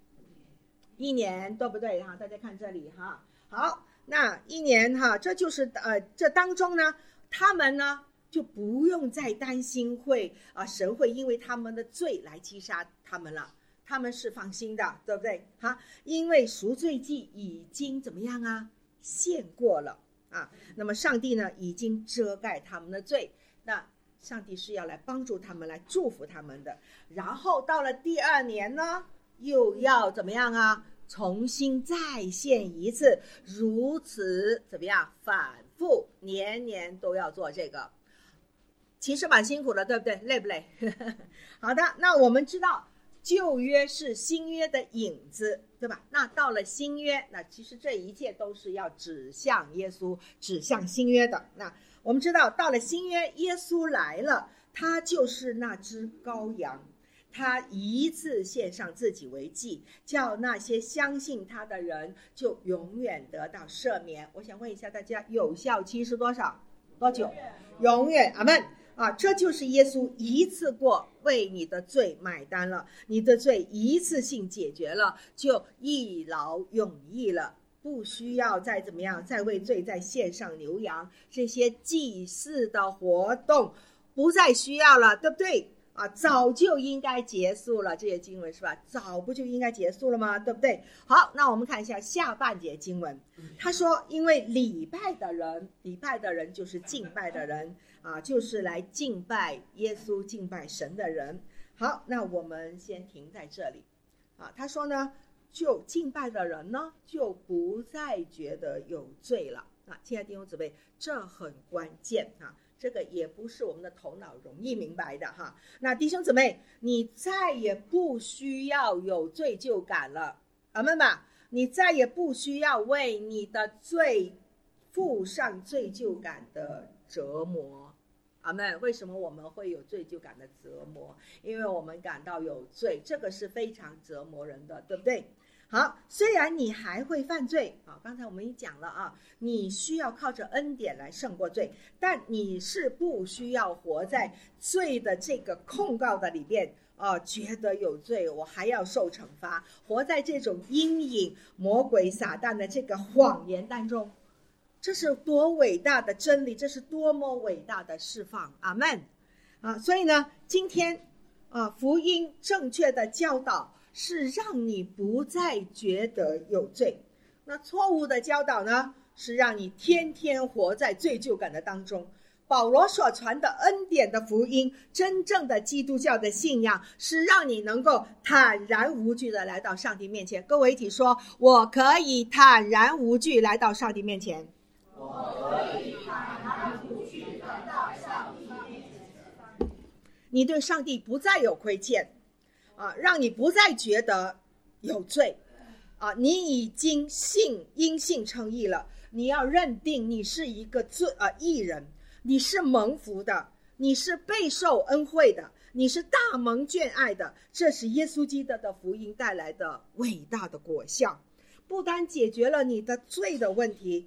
？1年，对不对大家看这里好，那1年这就是这当中呢，他们呢就不用再担心神会因为他们的罪来击杀他们了，他们是放心的，对不对因为赎罪祭已经怎么样献过了那么上帝呢已经遮盖他们的罪，那上帝是要来帮助他们，来祝福他们的。然后到了第2年呢，又要怎么样重新再献一次，如此怎么样反复，年年都要做这个。其实蛮辛苦的，对不对？累不累？好的，那我们知道旧约是新约的影子，对吧？那到了新约，那其实这一切都是要指向耶稣，指向新约的。那我们知道到了新约，耶稣来了，他就是那只羔羊，他一次献上自己为祭，叫那些相信他的人就永远得到赦免。我想问一下大家，有效期是多少？多久？永远。阿们。这就是耶稣一次过为你的罪买单了，你的罪一次性解决了，就一劳永逸了，不需要再怎么样，再为罪再献上牛羊，这些祭祀的活动不再需要了，对不对早就应该结束了，这些经文是吧？早不就应该结束了吗？对不对？好，那我们看一下下半节经文，他说因为礼拜的人就是敬拜的人就是来敬拜耶稣敬拜神的人。好，那我们先停在这里他说呢，就敬拜的人呢就不再觉得有罪了亲爱的弟兄姊妹，这很关键这个也不是我们的头脑容易明白的那弟兄姊妹，你再也不需要有罪疚感了，阿们吧，你再也不需要为你的罪付上罪疚感的折磨。阿们。为什么我们会有罪疚感的折磨？因为我们感到有罪，这个是非常折磨人的，对不对？好，虽然你还会犯罪刚才我们已讲了你需要靠着恩典来胜过罪，但你是不需要活在罪的这个控告的里边觉得有罪我还要受惩罚，活在这种阴影魔鬼撒旦的这个谎言当中。这是多伟大的真理，这是多么伟大的释放。阿们所以呢，今天福音正确的教导是让你不再觉得有罪，那错误的教导呢，是让你天天活在罪疚感的当中。保罗所传的恩典的福音，真正的基督教的信仰，是让你能够坦然无惧的来到上帝面前。各位一起说，我可以坦然无惧来到上帝面前。 我可以坦然无惧来到上帝面前。 你对上帝不再有亏欠让你不再觉得有罪你已经因信称义了。你要认定你是一个义人，你是蒙福的，你是备受恩惠的，你是大蒙眷爱的。这是耶稣基督的福音带来的伟大的果效，不单解决了你的罪的问题，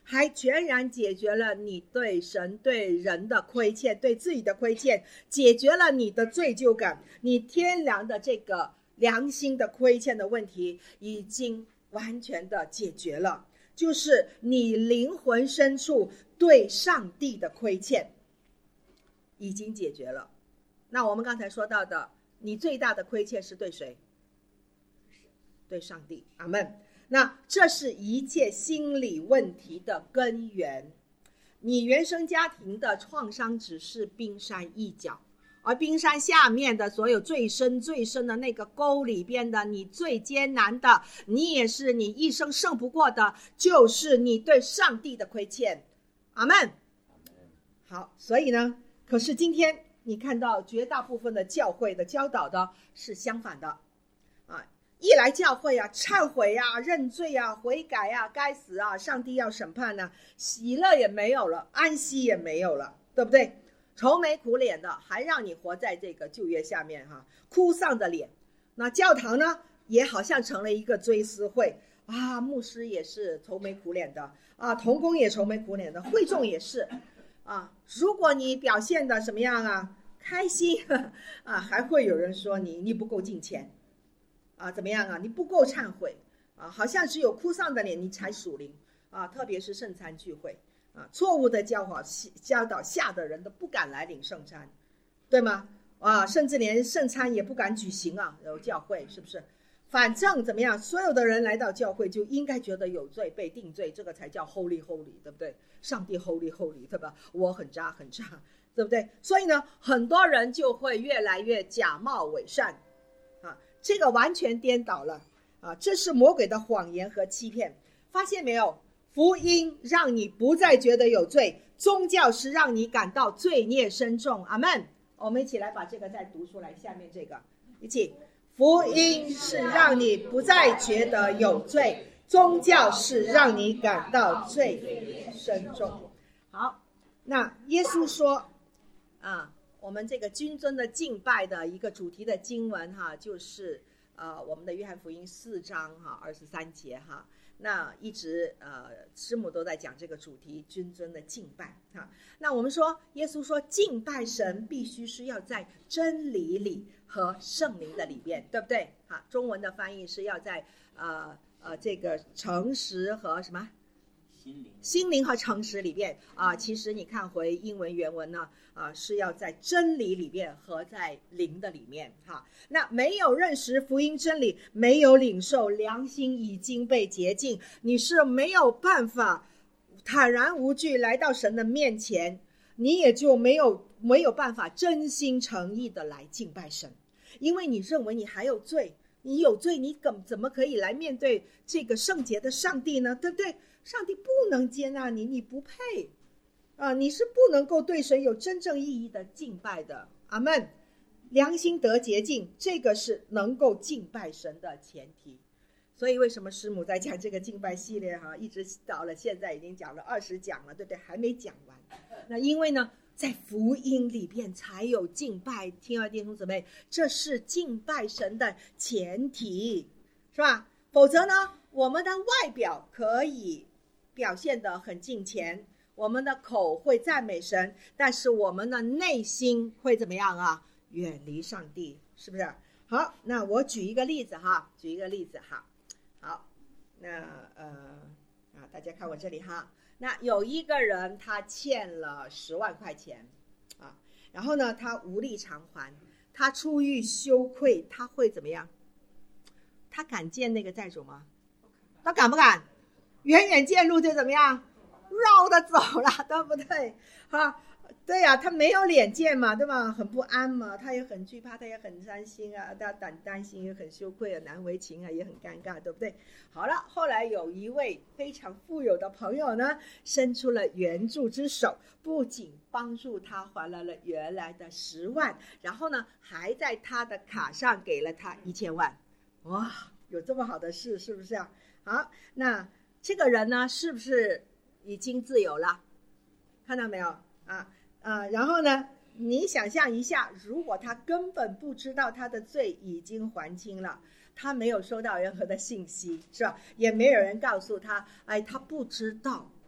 还全然解决了你对神对人的亏欠，对自己的亏欠，解决了你的罪疚感，你天良的这个良心的亏欠的问题已经完全的解决了，就是你灵魂深处对上帝的亏欠已经解决了。那我们刚才说到的，你最大的亏欠是对谁？对上帝。阿们。那这是一切心理问题的根源。你原生家庭的创伤只是冰山一角，而冰山下面的所有最深最深的那个沟里边的，你最艰难的，你也是你一生胜不过的，就是你对上帝的亏欠。阿们。好，所以呢，可是今天你看到绝大部分的教会的教导的是相反的啊，一来教会啊，忏悔啊，认罪啊，悔改啊，该死啊，上帝要审判啊，喜乐也没有了，安息也没有了，对不对？愁眉苦脸的，还让你活在这个旧约下面哈，哭丧的脸。那教堂呢，也好像成了一个追思会啊，牧师也是愁眉苦脸的啊，同工也愁眉苦脸的，会众也是啊。如果你表现的什么样啊，开心啊，还会有人说你不够敬虔啊，怎么样啊？你不够忏悔啊，好像只有哭丧的脸你才属灵啊，特别是圣餐聚会啊，错误的教导吓得人都不敢来领圣餐，对吗？啊，甚至连圣餐也不敢举行啊，有教会是不是？反正怎么样，所有的人来到教会就应该觉得有罪，被定罪，这个才叫 holy holy， 对不对？上帝 holy holy， 对吧？我很渣很渣，对不对？所以呢，很多人就会越来越假冒伪善啊，这个完全颠倒了啊！这是魔鬼的谎言和欺骗，发现没有？福音让你不再觉得有罪，宗教是让你感到罪孽深重。阿们。我们一起来把这个再读出来，下面这个一起。福音是让你不再觉得有罪，宗教是让你感到罪孽深重。好，那耶稣说啊，我们这个君尊的敬拜的一个主题的经文哈，就是我们的约翰福音4章哈23节哈。那一直师母都在讲这个主题，君尊的敬拜哈。那我们说耶稣说敬拜神必须是要在真理里和圣灵的里边，对不对？哈，中文的翻译是要在这个诚实和什么心灵和诚实里边啊。其实你看回英文原文呢是要在真理里边和在灵的里面哈。那没有认识福音真理，没有领受，良心已经被洁净，你是没有办法坦然无惧来到神的面前，你也就没有办法真心诚意的来敬拜神，因为你认为你还有罪，你有罪，你怎么可以来面对这个圣洁的上帝呢？对不对？上帝不能接纳你，你不配你是不能够对神有真正意义的敬拜的。阿们。良心得洁净，这个是能够敬拜神的前提。所以为什么师母在讲这个敬拜系列一直到了现在已经讲了20讲了，对不对？还没讲完。那因为呢在福音里边才有敬拜，亲爱的弟兄姊妹，这是敬拜神的前提，是吧？否则呢，我们的外表可以表现得很敬虔，我们的口会赞美神，但是我们的内心会怎么样啊？远离上帝，是不是？好，那我举一个例子哈，好，那大家看我这里哈。那有一个人他欠了10万块钱然后呢他无力偿还，他出于羞愧，他会怎么样？他敢见那个债主吗？他敢不敢？远远见路就怎么样？绕着走了，对不对？对呀，他没有脸见嘛，对吧？很不安嘛，他也很惧怕，他也很担心他担心也很羞愧难为情也很尴尬，对不对？好了，后来有一位非常富有的朋友呢，伸出了援助之手，不仅帮助他还了原来的10万，然后呢，还在他的卡上给了他1000万。哇，有这么好的事，是不是啊？好，那这个人呢，是不是已经自由了？看到没有然后呢，你想象一下，如果他根本不知道他的罪已经还清了，他没有收到任何的信息，是吧？也没有人告诉他，他不知道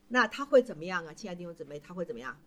那他会怎么样啊？亲爱的弟兄姊妹，他会怎么样？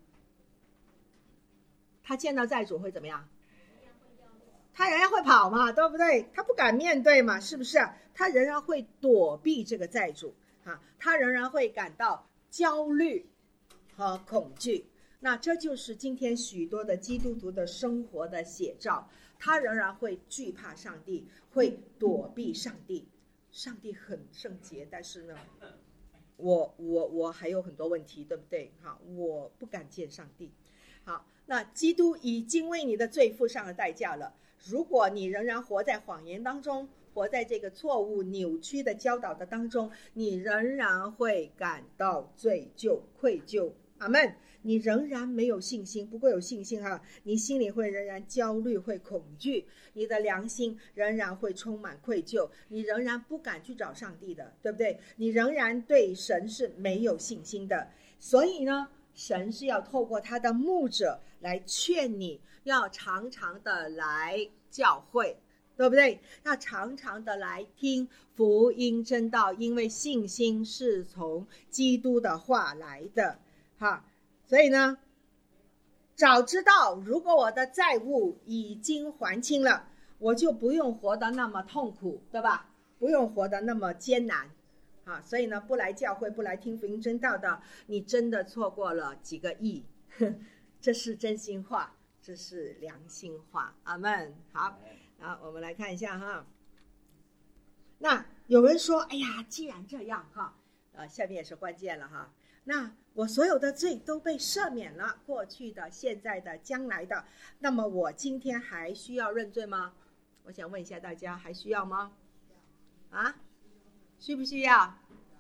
他见到债主会怎么样？他仍然会跑嘛，对不对？他不敢面对嘛，是不是啊？他仍然会躲避这个债主啊，他仍然会感到焦虑和恐惧。那这就是今天许多的基督徒的生活的写照，他仍然会惧怕上帝，会躲避上帝。上帝很圣洁，但是呢，我还有很多问题，对不对？好，我不敢见上帝。好，那基督已经为你的罪付上了代价了。如果你仍然活在谎言当中，活在这个错误扭曲的教导的当中，你仍然会感到罪疚愧疚。阿们。你仍然没有信心，不过有信心哈，你心里会仍然焦虑，会恐惧，你的良心仍然会充满愧疚，你仍然不敢去找上帝的，对不对？你仍然对神是没有信心的。所以呢，神是要透过他的牧者来劝你，要常常的来教会，对不对？要常常的来听福音真道，因为信心是从基督的话来的哈。所以呢，早知道如果我的债务已经还清了，我就不用活得那么痛苦，对吧？不用活得那么艰难啊。所以呢，不来教会，不来听福音真道的，你真的错过了几个亿。这是真心话，这是良心话。阿们。好，我们来看一下哈。那有人说，哎呀，既然这样哈，下面也是关键了哈。那我所有的罪都被赦免了，过去的、现在的、将来的，那么我今天还需要认罪吗？我想问一下大家，还需要吗？啊，需不需要？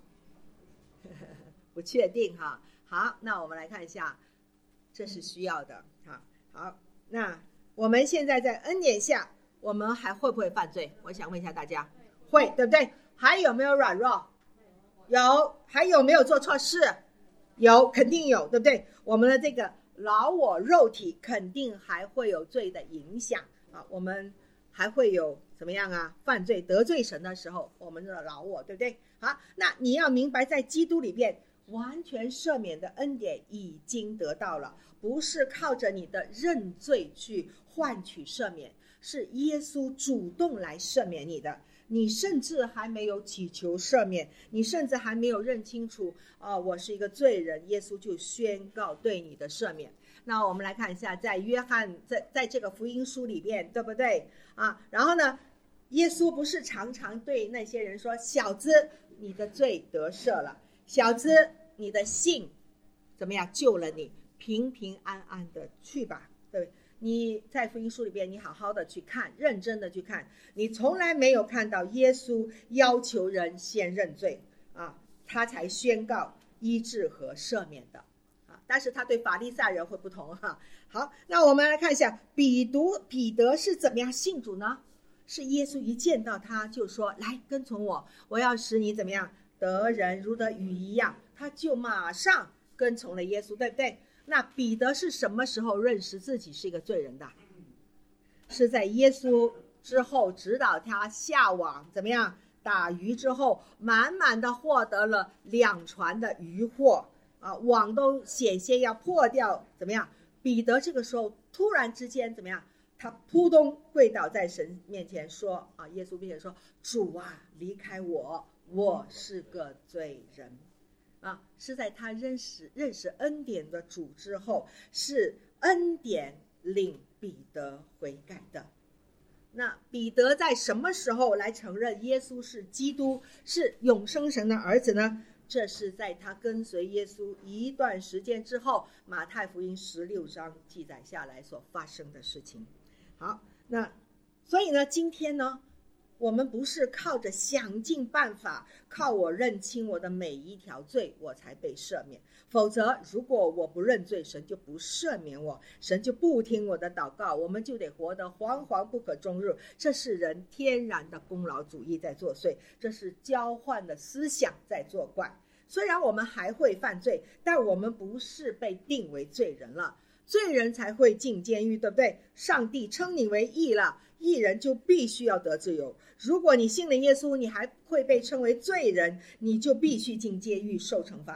不确定哈。好，那我们来看一下，这是需要的。好，那我们现在在恩典下，我们还会不会犯罪？我想问一下大家，会，对不对？还有没有软弱？有。还有没有做错事？有，肯定有，对不对？我们的这个老我肉体肯定还会有罪的影响啊，我们还会有怎么样啊？犯罪得罪神的时候，我们的老我，对不对？好，那你要明白，在基督里边完全赦免的恩典已经得到了，不是靠着你的认罪去换取赦免，是耶稣主动来赦免你的。你甚至还没有祈求赦免，你甚至还没有认清楚我是一个罪人，耶稣就宣告对你的赦免。那我们来看一下，在约翰在这个福音书里边，对不对啊？然后呢，耶稣不是常常对那些人说，小子，你的罪得赦了，小子，你的信怎么样救了你，平平安安的去吧，对不对？你在福音书里边，你好好的去看，认真的去看，你从来没有看到耶稣要求人先认罪啊，他才宣告医治和赦免的啊。但是他对法利赛人会不同哈。好，那我们来看一下彼得是怎么样信主呢？是耶稣一见到他就说，来跟从我，我要使你怎么样得人如得鱼一样，他就马上跟从了耶稣，对不对？那彼得是什么时候认识自己是一个罪人的？是在耶稣之后指导他下网怎么样打鱼之后，满满的获得了2船的渔获啊，网都险些要破掉，怎么样？彼得这个时候突然之间怎么样？他扑通跪倒在神面前说啊，耶稣面前说，主啊，离开我，我是个罪人。是在他认识恩典的主之后，是恩典领彼得悔改的。那彼得在什么时候来承认耶稣是基督，是永生神的儿子呢？这是在他跟随耶稣一段时间之后，马太福音16章记载下来所发生的事情。好，那所以呢，今天呢，我们不是靠着想尽办法，靠我认清我的每一条罪我才被赦免，否则如果我不认罪，神就不赦免我，神就不听我的祷告，我们就得活得惶惶不可终日。这是人天然的功劳主义在作祟，这是交换的思想在作怪。虽然我们还会犯罪，但我们不是被定为罪人了，罪人才会进监狱，对不对？上帝称你为义了，义人就必须要得自由。如果你信了耶稣，你还会被称为罪人，你就必须进监狱受惩罚。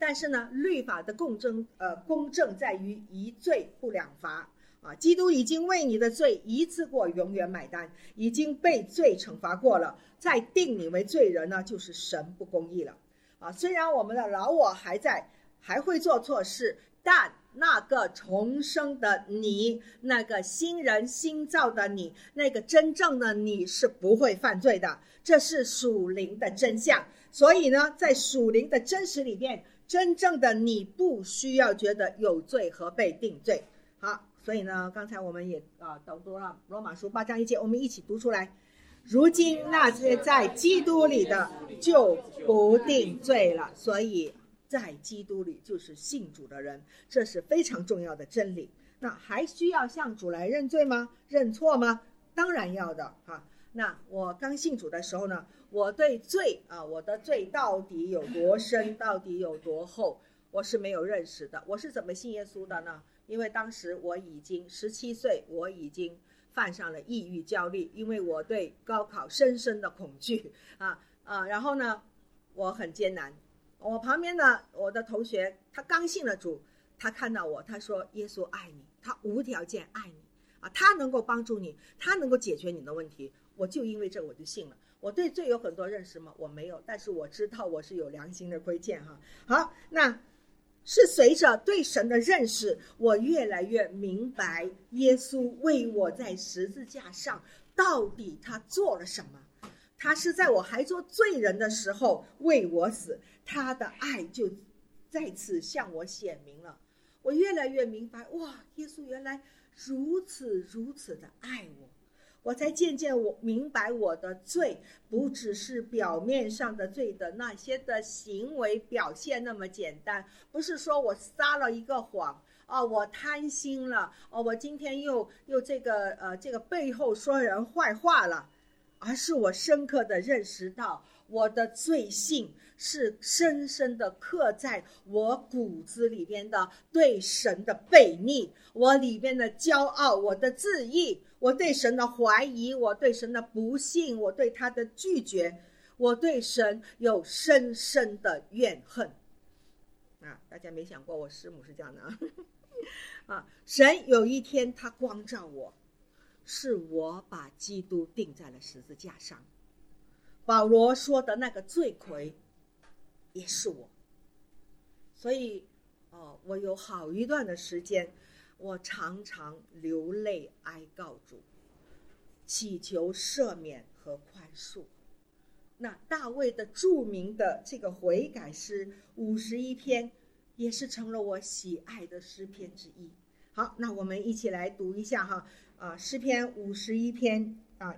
但是呢，律法的公正在于一罪不两罚啊。基督已经为你的罪一次过永远买单，已经被罪惩罚过了，再定你为罪人呢，就是神不公义了啊。虽然我们的老我还在，还会做错事，但那个重生的你，那个新人新造的你，那个真正的你是不会犯罪的，这是属灵的真相。所以呢，在属灵的真实里面，真正的你不需要觉得有罪和被定罪。好，所以呢，刚才我们也读了罗马书8章1节，我们一起读出来。如今那些在基督里的就不定罪了，所以在基督里就是信主的人，这是非常重要的真理。那还需要向主来认罪吗？认错吗？当然要的哈。那我刚信主的时候呢，我对罪我的罪到底有多深，到底有多厚，我是没有认识的。我是怎么信耶稣的呢？因为当时我已经17岁，我已经犯上了抑郁焦虑，因为我对高考深深的恐惧然后呢，我很艰难。我旁边的我的同学，他刚信了主，他看到我，他说耶稣爱你，他无条件爱你他能够帮助你，他能够解决你的问题。我就因为这我就信了。我对罪有很多认识吗？我没有，但是我知道我是有良心的亏欠好，那是随着对神的认识，我越来越明白耶稣为我在十字架上到底他做了什么。他是在我还做罪人的时候为我死，他的爱就在此向我显明了。我越来越明白，哇，耶稣原来如此的爱我。我才渐渐明白我的罪不只是表面上的罪的那些的行为表现那么简单，不是说我撒了一个谎我贪心了我今天又这个背后说人坏话了，而是我深刻的认识到我的罪性是深深的刻在我骨子里边的对神的悖逆，我里边的骄傲，我的自义，我对神的怀疑，我对神的不信，我对他的拒绝，我对神有深深的怨恨大家没想过我师母是这样的神有一天他光照我，是我把基督钉在了十字架上。保罗说的那个罪魁也是我，所以我有好一段的时间，我常常流泪哀告主，祈求赦免和宽恕。那大卫的著名的这个悔改诗51篇也是成了我喜爱的诗篇之一。好，那我们一起来读一下诗篇51篇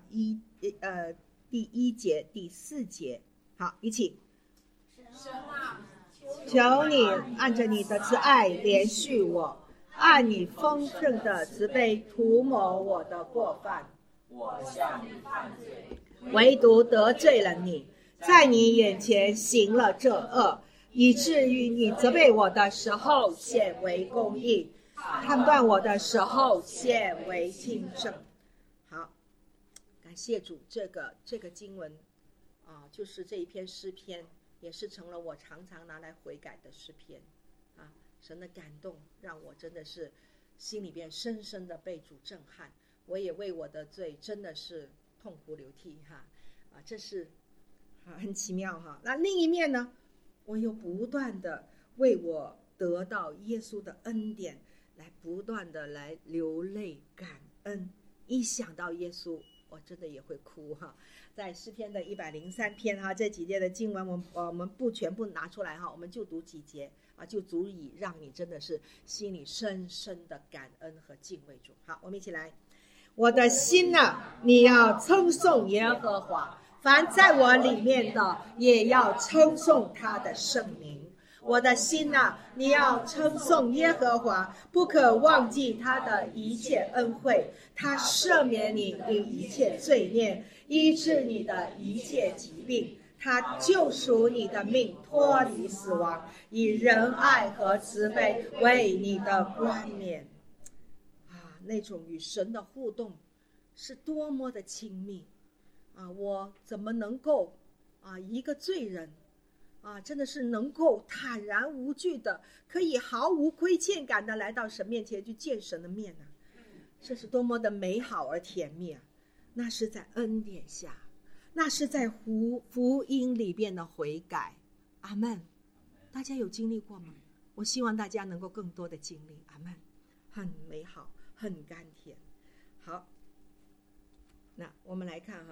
第1节第4节。好，一起。 神啊， 求你按着你的慈爱怜恤我，按你丰盛的慈悲涂抹我的过犯。 我向你犯罪， 唯独得罪了你，在你眼前行了这恶，以至于你责备我的时候显为公义，判断我的时候显为清正。好，感谢主，这个经文就是这一篇诗篇，也是成了我常常拿来悔改的诗篇神的感动让我真的是心里边深深的被主震撼，我也为我的罪真的是痛哭流涕这是很奇妙那另一面呢，我又不断的为我得到耶稣的恩典来不断的来流泪感恩。一想到耶稣，我真的也会哭在诗篇的103篇这几节的经文我们不全部拿出来我们就读几节就足以让你真的是心里深深的感恩和敬畏主。好，我们一起来。我的心你要称颂耶和华，凡在我里面的也要称颂他的圣名。我的心你要称颂耶和华，不可忘记他的一切恩惠，他赦免你一切罪孽，医治你的一切疾病，他救赎你的命，脱离死亡，以仁爱和慈悲为你的冠冕那种与神的互动是多么的亲密我怎么能够一个罪人真的是能够坦然无惧的，可以毫无亏欠感的来到神面前去见神的面啊，这是多么的美好而甜蜜啊！那是在恩典下，那是在福音里边的悔改。阿们。大家有经历过吗？我希望大家能够更多的经历。阿们。很美好，很甘甜。好，那我们来看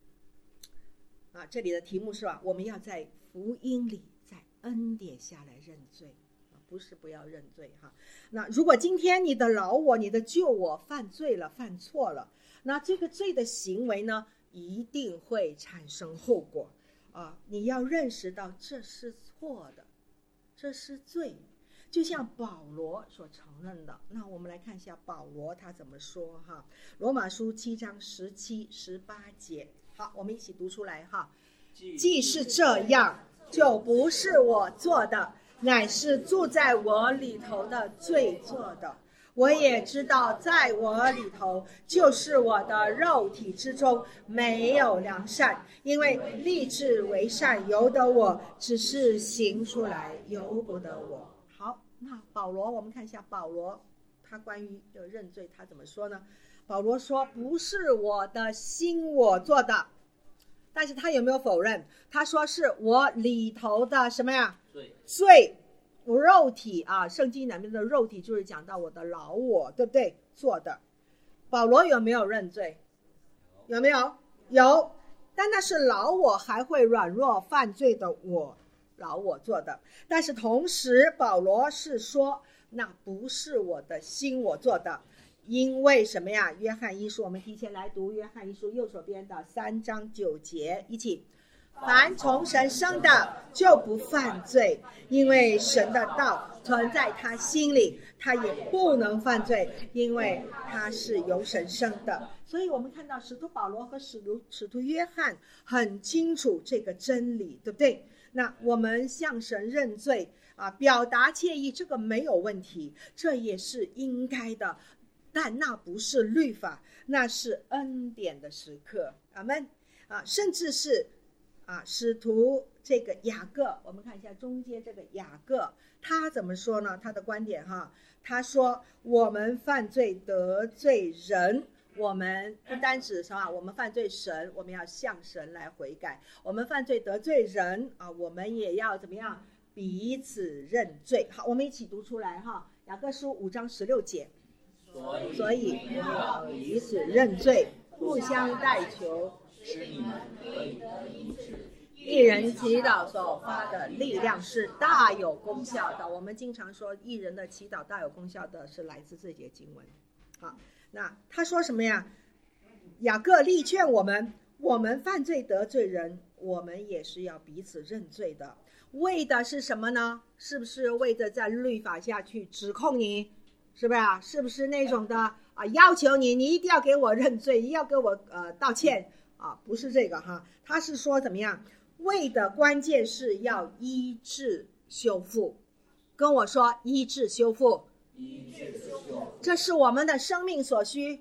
这里的题目是吧？我们要在福音里，在恩典下来认罪，不是不要认罪哈。那如果今天你的老我、你的旧我犯罪了、犯错了，那这个罪的行为呢，一定会产生后果你要认识到这是错的，这是罪，就像保罗所承认的。那我们来看一下保罗他怎么说哈。罗马书7章17、18节。好，我们一起读出来哈。既是这样，就不是我做的，乃是住在我里头的罪做的。我也知道在我里头，就是我的肉体之中没有良善，因为立志为善由得我，只是行出来由不得我。好，那保罗，我们看一下保罗他关于认罪他怎么说呢？保罗说不是我的心我做的，但是他有没有否认？他说是我里头的什么呀？罪，我肉体圣经里面的肉体就是讲到我的老我，对不对？做的。保罗有没有认罪？有没有？有，但那是老我还会软弱犯罪的老我做的。但是同时保罗是说那不是我的心我做的，因为什么呀？约翰一书，我们提前来读约翰一书右手边的3章9节，一起。凡从神生的就不犯罪，因为神的道存在他心里，他也不能犯罪，因为他是由神生的。所以我们看到使徒保罗和使徒约翰很清楚这个真理，对不对？那我们向神认罪表达歉意，这个没有问题，这也是应该的，但那不是律法，那是恩典的时刻。阿们。甚至是使徒这个雅各，我们看一下中间这个雅各他怎么说呢？他的观点他说我们犯罪得罪人，我们不单指什么，我们犯罪神，我们要向神来悔改。我们犯罪得罪人我们也要怎么样？彼此认罪。好，我们一起读出来雅各书5章16节。所以我们要彼此认罪，互相代求， 使你们可以得医治。 一人祈祷所发的力量是大有功效的。我们经常说一人的祈祷大有功效的，是来自这节经文。好，那他说什么呀？雅各力劝我们犯罪得罪人，我们也是要彼此认罪的。为的是什么呢？是不是为着在律法下去指控你？是不是是不是那种的要求你一定要给我认罪，一定要给我道歉不是这个他是说怎么样？为的关键是要医治修复。跟我说医治修复。 医治修复， 这是我们的生命所需，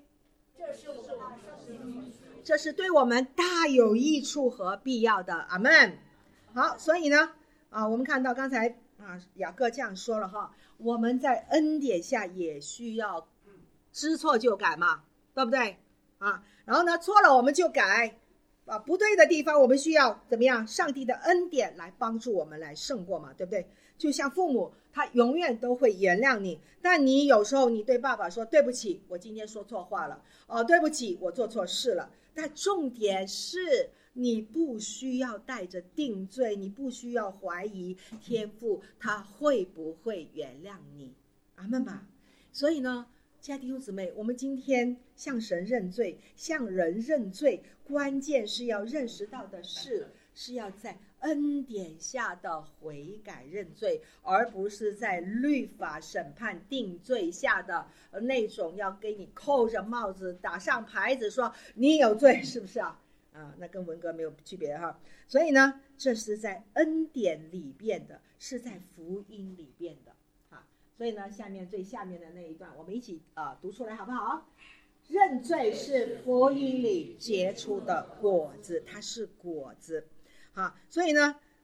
这是对我们大有益处和必要的。阿们。好，所以呢我们看到刚才雅各这样说了我们在恩典下也需要知错就改嘛，对不对然后呢错了我们就改不对的地方我们需要怎么样？上帝的恩典来帮助我们来胜过嘛，对不对？就像父母他永远都会原谅你，但你有时候你对爸爸说对不起，我今天说错话了对不起，我做错事了。但重点是你不需要带着定罪，你不需要怀疑天父他会不会原谅你。阿们吧。所以呢亲爱的弟兄姊妹，我们今天向神认罪，向人认罪，关键是要认识到的是要在恩典下的悔改认罪，而不是在律法审判定罪下的那种要给你扣着帽子打上牌子说你有罪，是不是那跟文革没有区别所以呢这是在恩典里边的，是在福音里边的所以呢最下面的那一段我们一起读出来好不好？认罪是福音里结出的果子，它是果子所以呢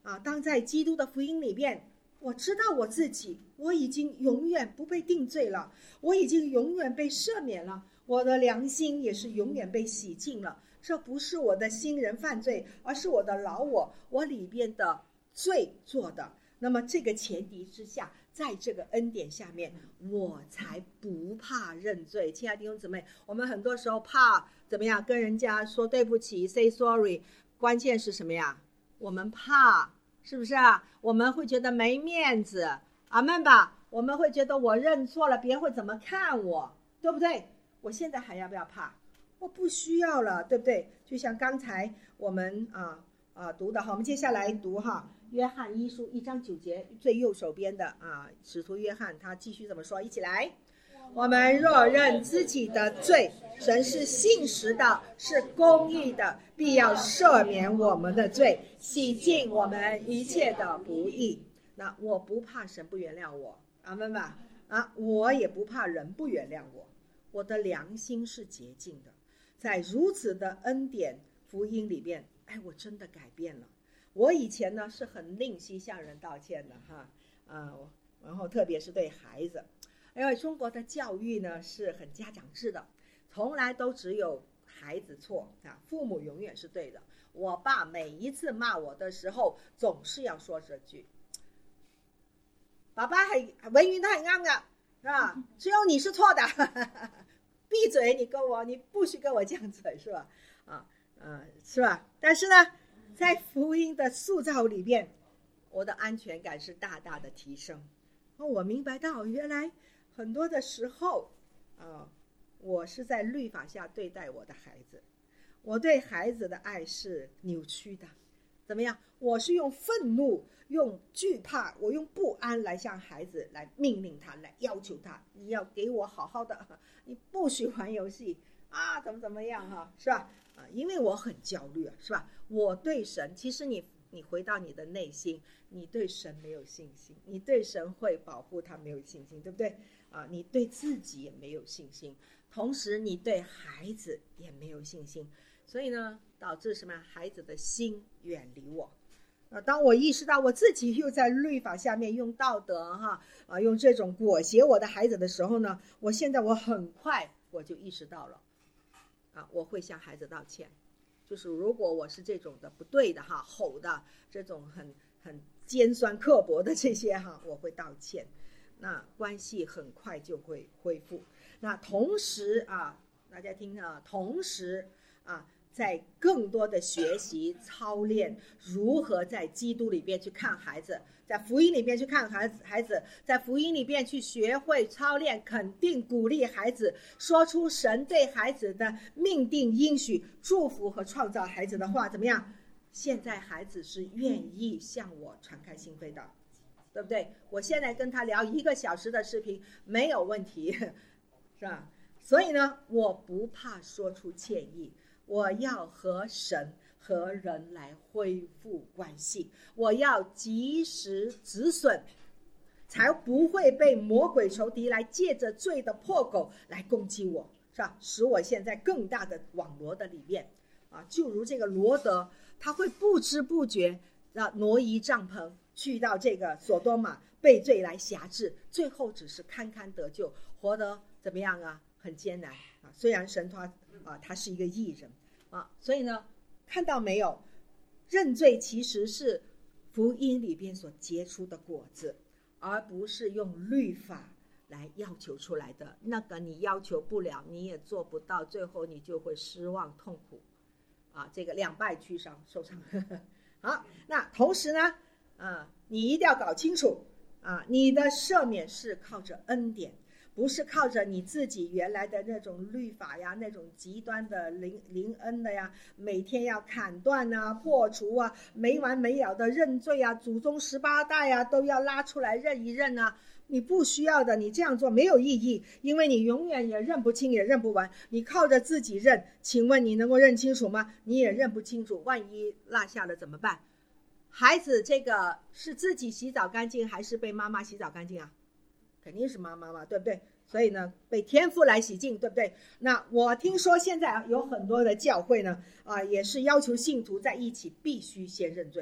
当在基督的福音里面，我知道我自己，我已经永远不被定罪了，我已经永远被赦免了，我的良心也是永远被洗净了。这不是我的新人犯罪，而是我的老我里边的罪做的。那么这个前提之下，在这个恩典下面，我才不怕认罪。亲爱的弟兄姊妹，我们很多时候怕怎么样跟人家说对不起 say sorry， 关键是什么呀？我们怕，是不是啊？我们会觉得没面子，阿们吧？我们会觉得我认错了，别人会怎么看我，对不对？我现在还要不要怕？我不需要了，对不对？就像刚才我们读的哈，我们接下来读哈约翰一书1章9节，最右手边的使徒约翰他继续这么说，一起来。我们若认自己的罪，神是信实的，是公义的，必要赦免我们的罪，洗净我们一切的不义。那我不怕神不原谅我，阿们吧。我也不怕人不原谅我，我的良心是洁净的。在如此的恩典福音里边，我真的改变了。我以前呢是很吝惜向人道歉的然后特别是对孩子，因为中国的教育呢是很家长制的，从来都只有孩子错父母永远是对的。我爸每一次骂我的时候，总是要说这句：爸爸係永遠都係啱㗎，只有你是錯的。閉嘴，你不許跟我犟嘴，是吧？是吧？但是呢，在福音的塑造里面，我的安全感是大大的提升。我明白到原来很多的时候我是在律法下对待我的孩子，我对孩子的爱是扭曲的。怎么样？我是用愤怒，用惧怕，我用不安来向孩子来命令他，来要求他，你要给我好好的，你不许玩游戏怎么样是吧？因为我很焦虑是吧？我对神，其实你回到你的内心，你对神没有信心，你对神会保护他没有信心，对不对？你对自己也没有信心，同时你对孩子也没有信心，所以呢，导致什么？孩子的心远离我。当我意识到我自己又在律法下面用道德用这种裹挟我的孩子的时候呢，我很快我就意识到了我会向孩子道歉。就是如果我是这种的不对的吼的这种很尖酸刻薄的这些我会道歉，那关系很快就会恢复。那同时大家听同时在更多的学习操练如何在基督里边去看孩子，在福音里边去看孩子，在福音里边去学会操练肯定鼓励孩子，说出神对孩子的命定应许祝福和创造孩子的话。怎么样？现在孩子是愿意向我敞开心扉的，对不对？我现在跟他聊1个小时的视频没有问题，是吧？所以呢，我不怕说出歉意，我要和神和人来恢复关系，我要及时止损，才不会被魔鬼仇敌来借着罪的破口来攻击我，是吧？使我现在更大的网罗的里面就如这个罗德，他会不知不觉挪移帐篷去到这个索多玛，被罪来辖制，最后只是堪堪得救，活得怎么样很艰难虽然神他是一个义人所以呢，看到没有？认罪其实是福音里边所结出的果子，而不是用律法来要求出来的。那个你要求不了，你也做不到，最后你就会失望痛苦这个两败俱伤，受伤好，那同时呢你一定要搞清楚你的赦免是靠着恩典，不是靠着你自己原来的那种律法那种极端的灵恩的每天要砍断破除没完没了的认罪祖宗18代都要拉出来认一认你不需要的，你这样做没有意义，因为你永远也认不清也认不完。你靠着自己认，请问你能够认清楚吗？你也认不清楚，万一落下了怎么办？孩子这个是自己洗澡干净还是被妈妈洗澡干净肯定是妈妈嘛，对不对？所以呢，被天父来洗净，对不对？那我听说现在有很多的教会呢也是要求信徒在一起必须先认罪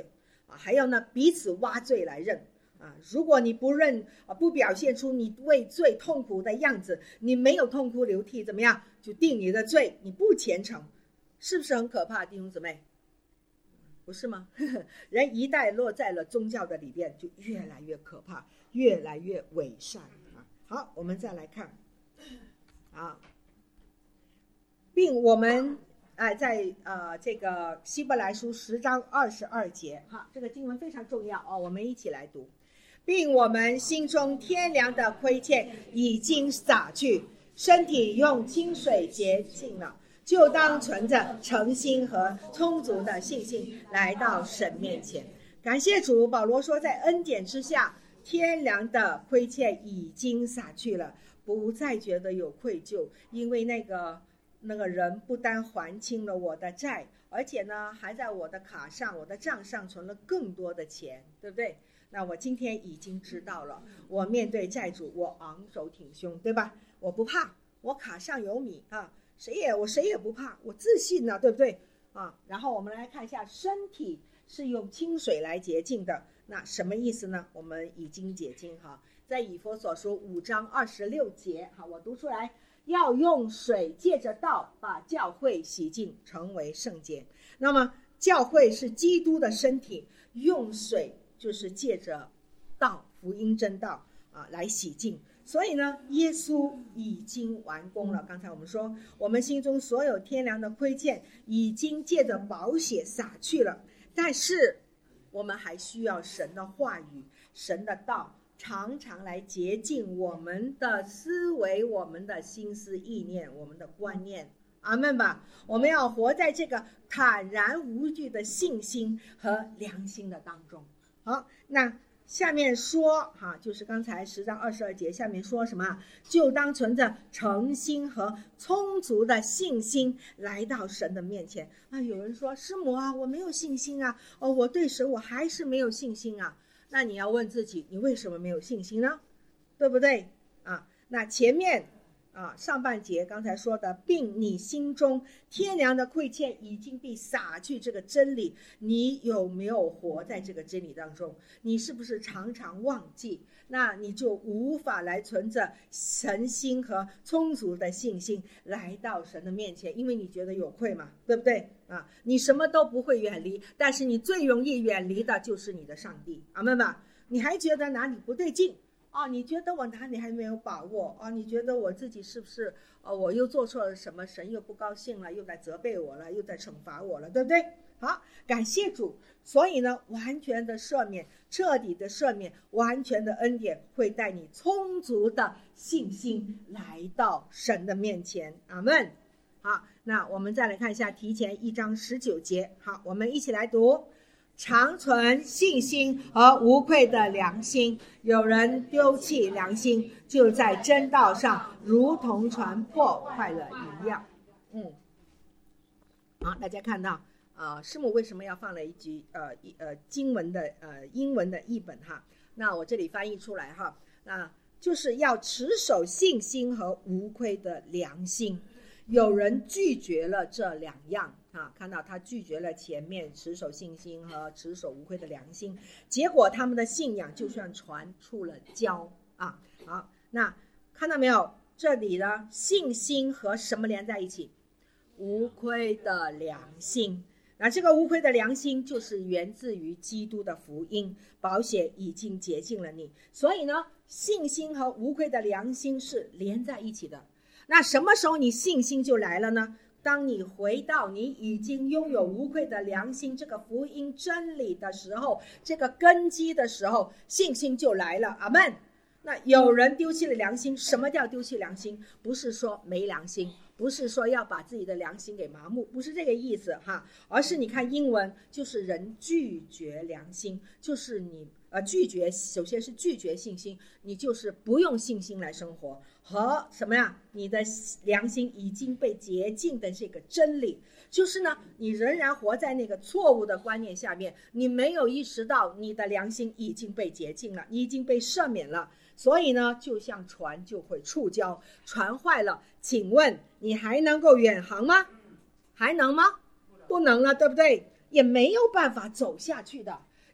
还要呢彼此挖罪来认如果你不认不表现出你为罪痛苦的样子，你没有痛哭流涕，怎么样就定你的罪，你不虔诚，是不是很可怕，弟兄姊妹？不是吗？人一旦落在了宗教的里边，就越来越可怕，越来越伪善好，我们再来看并我们在这个希伯来书10章22节这个经文非常重要我们一起来读。并我们心中天良的亏欠已经洒去，身体用清水洁净了，就当存着诚心和充足的信心来到神面前。感谢主，保罗说在恩典之下，天良的亏欠已经洒去了，不再觉得有愧疚，因为那个人不单还清了我的债，而且呢还在我的卡上我的账上存了更多的钱，对不对？那我今天已经知道了，我面对债主我昂首挺胸，对吧？我不怕，我卡上有米谁也不怕，我自信对不对然后我们来看一下，身体是用清水来洁净的，那什么意思呢？我们已经洁净在以弗所书5章26节我读出来，要用水借着道把教会洗净，成为圣洁。那么教会是基督的身体，用水就是借着道，福音真道来洗净。所以呢，耶稣已经完工了。刚才我们说，我们心中所有天良的亏欠已经借着宝血洒去了，但是我们还需要神的话语，神的道常常来洁净我们的思维，我们的心思意念，我们的观念。阿们吧。我们要活在这个坦然无惧的信心和良心的当中。好，那下面说就是刚才10章22节下面说什么？就当存着诚心和充足的信心来到神的面前有人说，师母我没有信心我对神我还是没有信心那你要问自己，你为什么没有信心呢？对不对那前面上半节刚才说的，并你心中天良的亏欠已经被洒去这个真理，你有没有活在这个真理当中？你是不是常常忘记？那你就无法来存着诚心和充足的信心来到神的面前，因为你觉得有愧嘛，对不对你什么都不会远离，但是你最容易远离的就是你的上帝。阿们吧。你还觉得哪里不对劲你觉得我哪里还没有把握你觉得我自己是不是我又做错了什么，神又不高兴了，又在责备我了，又在惩罚我了，对不对？好，感谢主。所以呢，完全的赦免，彻底的赦免，完全的恩典会带你充足的信心来到神的面前。阿们。好，那我们再来看一下提前1章19节。好，我们一起来读。常存信心和无愧的良心，有人丢弃良心，就在真道上如同船破坏了一样。好，大家看到师母为什么要放了一句经文的英文的译本那我这里翻译出来那就是要持守信心和无愧的良心。有人拒绝了这2样看到他拒绝了前面持守信心和持守无愧的良心，结果他们的信仰就像船出了礁好，那看到没有？这里的信心和什么连在一起？无愧的良心。那这个无愧的良心就是源自于基督的福音，宝血已经洁净了你。所以呢，信心和无愧的良心是连在一起的。那什么时候你信心就来了呢？当你回到你已经拥有无愧的良心这个福音真理的时候，这个根基的时候，信心就来了。阿们。那有人丢弃了良心，什么叫丢弃良心？不是说没良心，不是说要把自己的良心给麻木，不是这个意思而是你看英文就是人拒绝良心，就是你拒绝，首先是拒绝信心，你就是不用信心来生活，和什么呀？你的良心已经被洁净的这个真理，就是呢，你仍然活在那个错误的观念下面，你没有意识到你的良心已经被洁净了，你已经被赦免了。所以呢，就像船就会触礁，船坏了，请问你还能够远航吗？还能吗？不能了，对不对？也没有办法走下去的。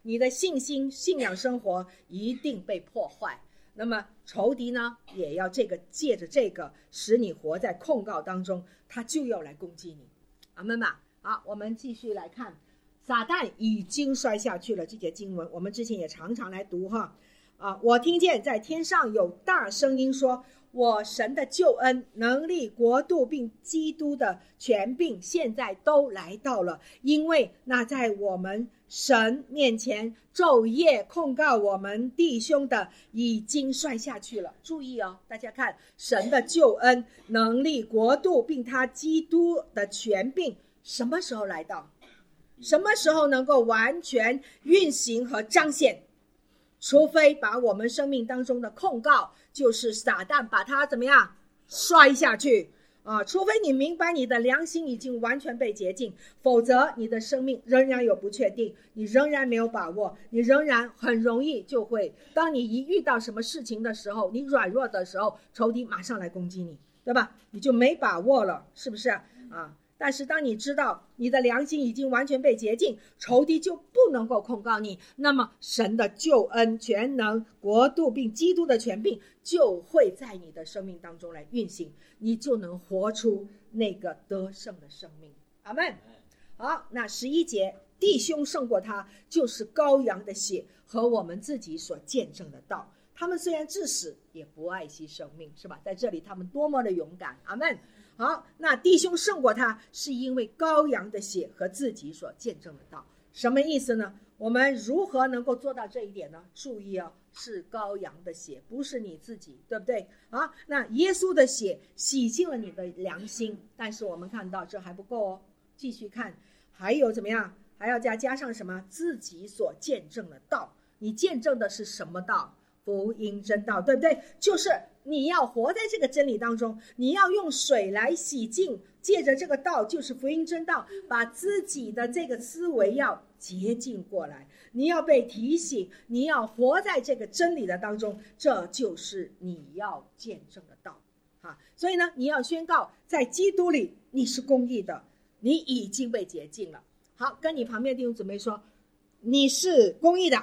你的信心信仰生活一定被破坏。那么仇敌呢也要借着这个使你活在控告当中，他就要来攻击你。阿们吧。好，我们继续来看撒旦已经摔下去了这节经文，我们之前也常常来读哈。我听见在天上有大声音说，我神的救恩能力国度并基督的权柄现在都来到了，因为那在我们神面前昼夜控告我们弟兄的已经摔下去了。注意哦，大家看，神的救恩能力国度并他基督的权柄什么时候来到？什么时候能够完全运行和彰显？除非把我们生命当中的控告，就是撒旦把它怎么样摔下去除非你明白你的良心已经完全被洁净，否则你的生命仍然有不确定，你仍然没有把握，你仍然很容易就会，当你一遇到什么事情的时候，你软弱的时候，仇敌马上来攻击你，对吧？你就没把握了，是不是但是当你知道你的良心已经完全被洁净，仇敌就不能够控告你，那么神的救恩全能国度并基督的权柄就会在你的生命当中来运行，你就能活出那个得胜的生命。阿们。好，那11节，弟兄胜过他，就是羔羊的血和我们自己所见证的道。他们虽然至死也不爱惜生命，是吧？在这里他们多么的勇敢。阿们。好，那弟兄胜过他，是因为羔羊的血和自己所见证的道。什么意思呢？我们如何能够做到这一点呢？注意是羔羊的血，不是你自己，对不对？那耶稣的血洗净了你的良心，但是我们看到这还不够继续看，还有怎么样？还要加上什么？自己所见证的道。你见证的是什么道？福音真道，对不对？就是你要活在这个真理当中，你要用水来洗净，借着这个道，就是福音真道，把自己的这个思维要洁净过来，你要被提醒，你要活在这个真理的当中，这就是你要见证的道所以呢，你要宣告在基督里你是公义的，你已经被洁净了。好，跟你旁边弟兄姊妹说，你是公义的，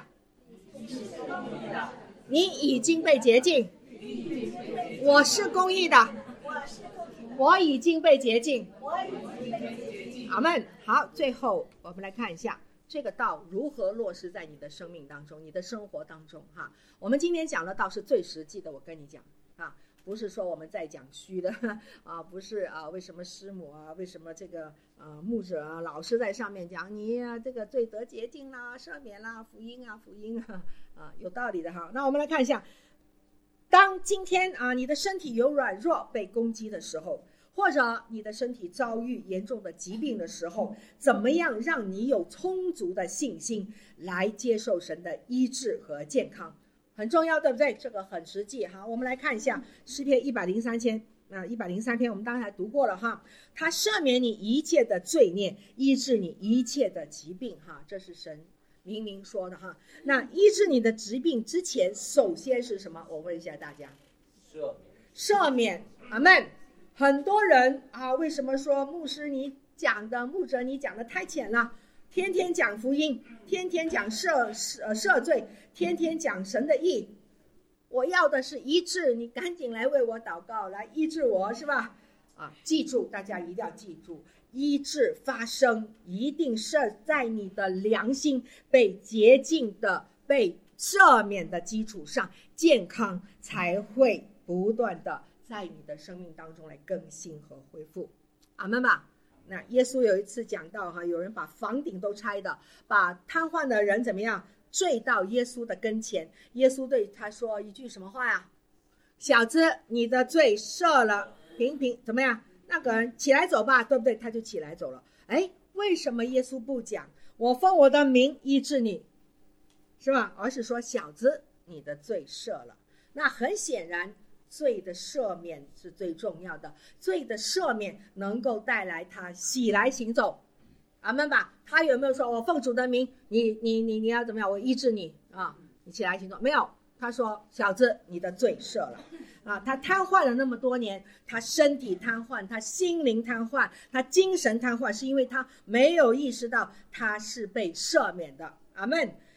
你已经被洁净，我是公义的，我已经被洁净。阿们。好，最后我们来看一下这个道如何落实在你的生命当中，你的生活当中我们今天讲的道是最实际的，我跟你讲不是说我们在讲虚的不是为什么师母为什么这个牧者老师在上面讲你这个罪得洁净啦，赦免啦，福音有道理的那我们来看一下，当今天你的身体有软弱被攻击的时候，或者你的身体遭遇严重的疾病的时候，怎么样让你有充足的信心来接受神的医治和健康，很重要，对不对？这个很实际我们来看一下诗篇103篇，我们刚才读过了他赦免你一切的罪孽，医治你一切的疾病这是神明明说的那医治你的疾病之前，首先是什么？我问一下大家，赦免。阿们。很多人为什么说牧者你讲的太浅了，天天讲福音，天天讲赦罪，天天讲神的义，我要的是医治，你赶紧来为我祷告，来医治我，是吧？记住，大家一定要记住，医治发生一定是在你的良心被洁净的、被赦免的基础上，健康才会不断的在你的生命当中来更新和恢复。阿们吧。那耶稣有一次讲到有人把房顶都拆的，把瘫痪的人怎么样坠到耶稣的跟前，耶稣对他说一句什么话呀？小子，你的罪赦了，平怎么样？那个人起来走吧，对不对？他就起来走了。为什么耶稣不讲我奉我的名医治你，是吧？而是说小子，你的罪赦了。那很显然罪的赦免是最重要的，罪的赦免能够带来他起来行走。阿们吧。他有没有说我奉主的名你要怎么样，我医治你你起来行走？没有，他说小子，你的罪赦了他瘫痪了那么多年，他身体瘫痪，他心灵瘫痪，他精神瘫痪，是因为他没有意识到他是被赦免的。阿们。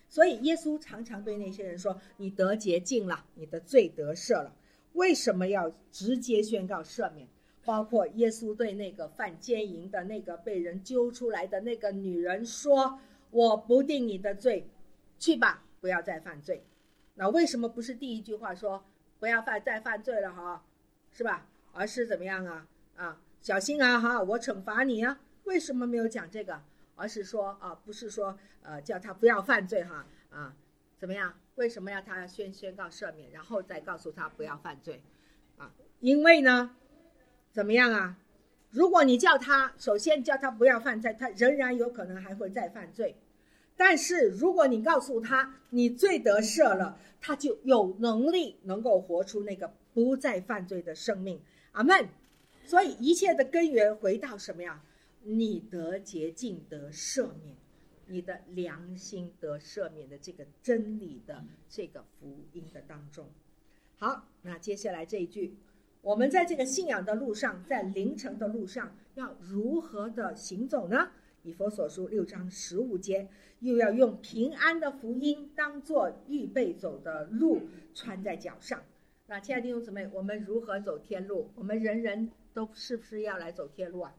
所以耶稣常常对那些人说，你得洁净了，你的罪得赦了。为什么要直接宣告赦免？包括耶稣对那个犯奸淫的那个被人揪出来的那个女人说，我不定你的罪，去吧，不要再犯罪。那为什么不是第一句话说不要再犯罪了哈，是吧？而是怎么样啊，小心啊哈，我惩罚你啊。为什么没有讲这个？而是说不是说叫他不要犯罪哈怎么样？为什么要他宣告赦免，然后再告诉他不要犯罪因为呢怎么样啊？如果你首先叫他不要犯罪，他仍然有可能还会再犯罪。但是如果你告诉他你罪得赦了，他就有能力能够活出那个不再犯罪的生命。阿们。所以一切的根源回到什么呀？你得洁净得赦免，你的良心得赦免的这个真理的这个福音的当中。好，那接下来这一句，我们在这个信仰的路上，在灵程的路上要如何的行走呢？以弗所书6章15节，又要用平安的福音当作预备走的路穿在脚上。那亲爱的弟兄姊妹，我们如何走天路？我们人人都是不是要来走天路啊？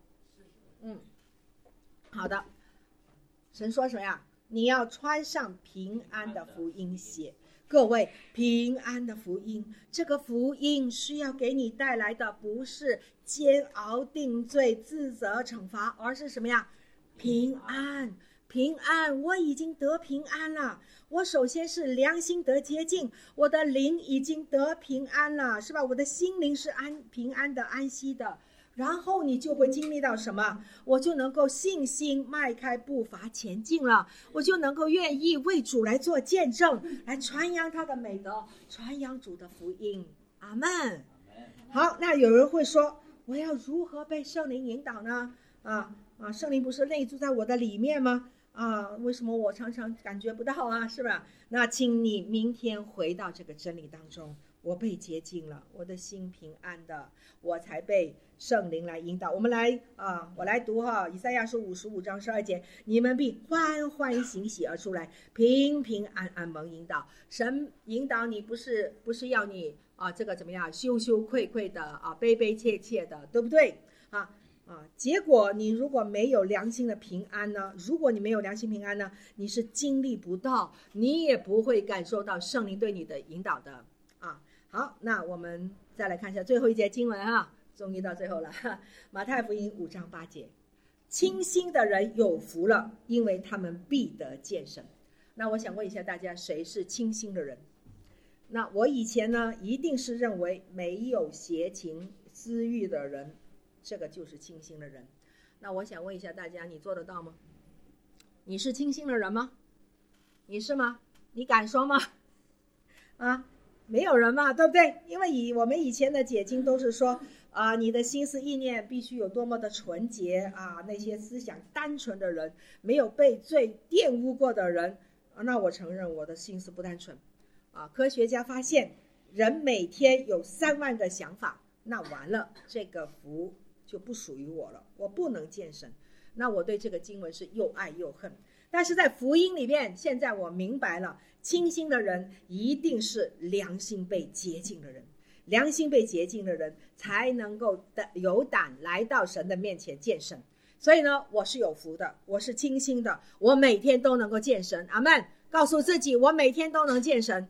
好的。神说什么呀？你要穿上平安的福音鞋。各位，平安的福音，这个福音是要给你带来的不是煎熬定罪自责惩罚，而是什么呀？平安。平安，我已经得平安了。我首先是良心得洁净，我的灵已经得平安了，是吧？我的心灵是平安的安息的。然后你就会经历到什么？我就能够信心迈开步伐前进了，我就能够愿意为主来做见证，来传扬他的美德，传扬主的福音。阿们。好，那有人会说，我要如何被圣灵引导呢？圣灵不是内住在我的里面吗？为什么我常常感觉不到啊？是吧？那请你明天回到这个真理当中，我被洁净了，我的心平安的，我才被圣灵来引导。我来读以赛亚书55章12节，你们必欢欢喜喜而出来，平平安安蒙引导。神引导你不是要你这个怎么样羞羞愧愧的悲悲切切的，对不对结果你如果没有良心的平安呢？如果你没有良心平安呢，你是经历不到，你也不会感受到圣灵对你的引导的好，那我们再来看一下最后一节经文终于到最后了。马太福音5章8节，清心的人有福了，因为他们必得见神。那我想问一下大家，谁是清心的人？那我以前呢一定是认为没有邪情私欲的人，这个就是清心的人。那我想问一下大家，你做得到吗？你是清心的人吗？你是吗？你敢说吗？没有人嘛，对不对？因为我们以前的解经都是说你的心思意念必须有多么的纯洁那些思想单纯的人，没有被罪玷污过的人那我承认我的心思不单纯科学家发现人每天有3万个想法，那完了，这个福就不属于我了，我不能见神。那我对这个经文是又爱又恨。但是在福音里面，现在我明白了，清心的人一定是良心被洁净的人，良心被洁净的人才能够有胆来到神的面前见神。所以呢，我是有福的，我是清心的，我每天都能够见神。阿们。告诉自己，我每天都能见神，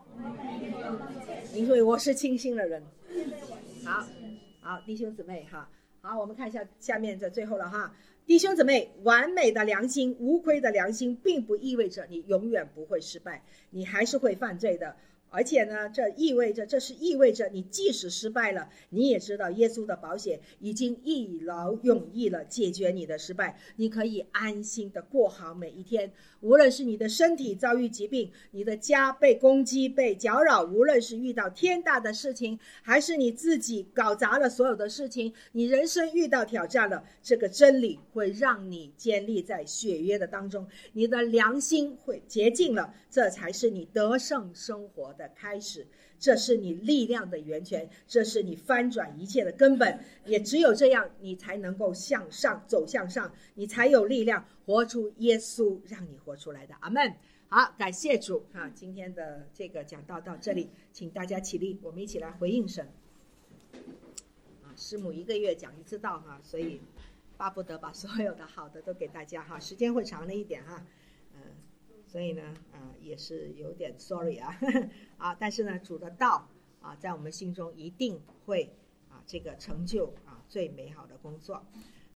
因为我是清心的人。好，弟兄姊妹好，我们看一下下面这最后了弟兄姊妹，完美的良心，无亏的良心，并不意味着你永远不会失败，你还是会犯罪的。而且呢，这是意味着你即使失败了，你也知道耶稣的保险已经一劳永逸了，解决你的失败，你可以安心的过好每一天。无论是你的身体遭遇疾病，你的家被攻击被搅扰，无论是遇到天大的事情，还是你自己搞砸了所有的事情，你人生遇到挑战了，这个真理会让你坚立在血约的当中，你的良心会洁净了，这才是你得胜生活的的开始，这是你力量的源泉，这是你翻转一切的根本。也只有这样，你才能够向上走向上，你才有力量活出耶稣让你活出来的。阿们。好，感谢主啊！今天的这个讲道到这里，请大家起立，我们一起来回应神。师母1个月讲1次道哈，所以巴不得把所有的好的都给大家哈，时间会长了一点哈，所以呢也是有点 sorry 啊，但是呢主的道在我们心中一定会这个成就最美好的工作。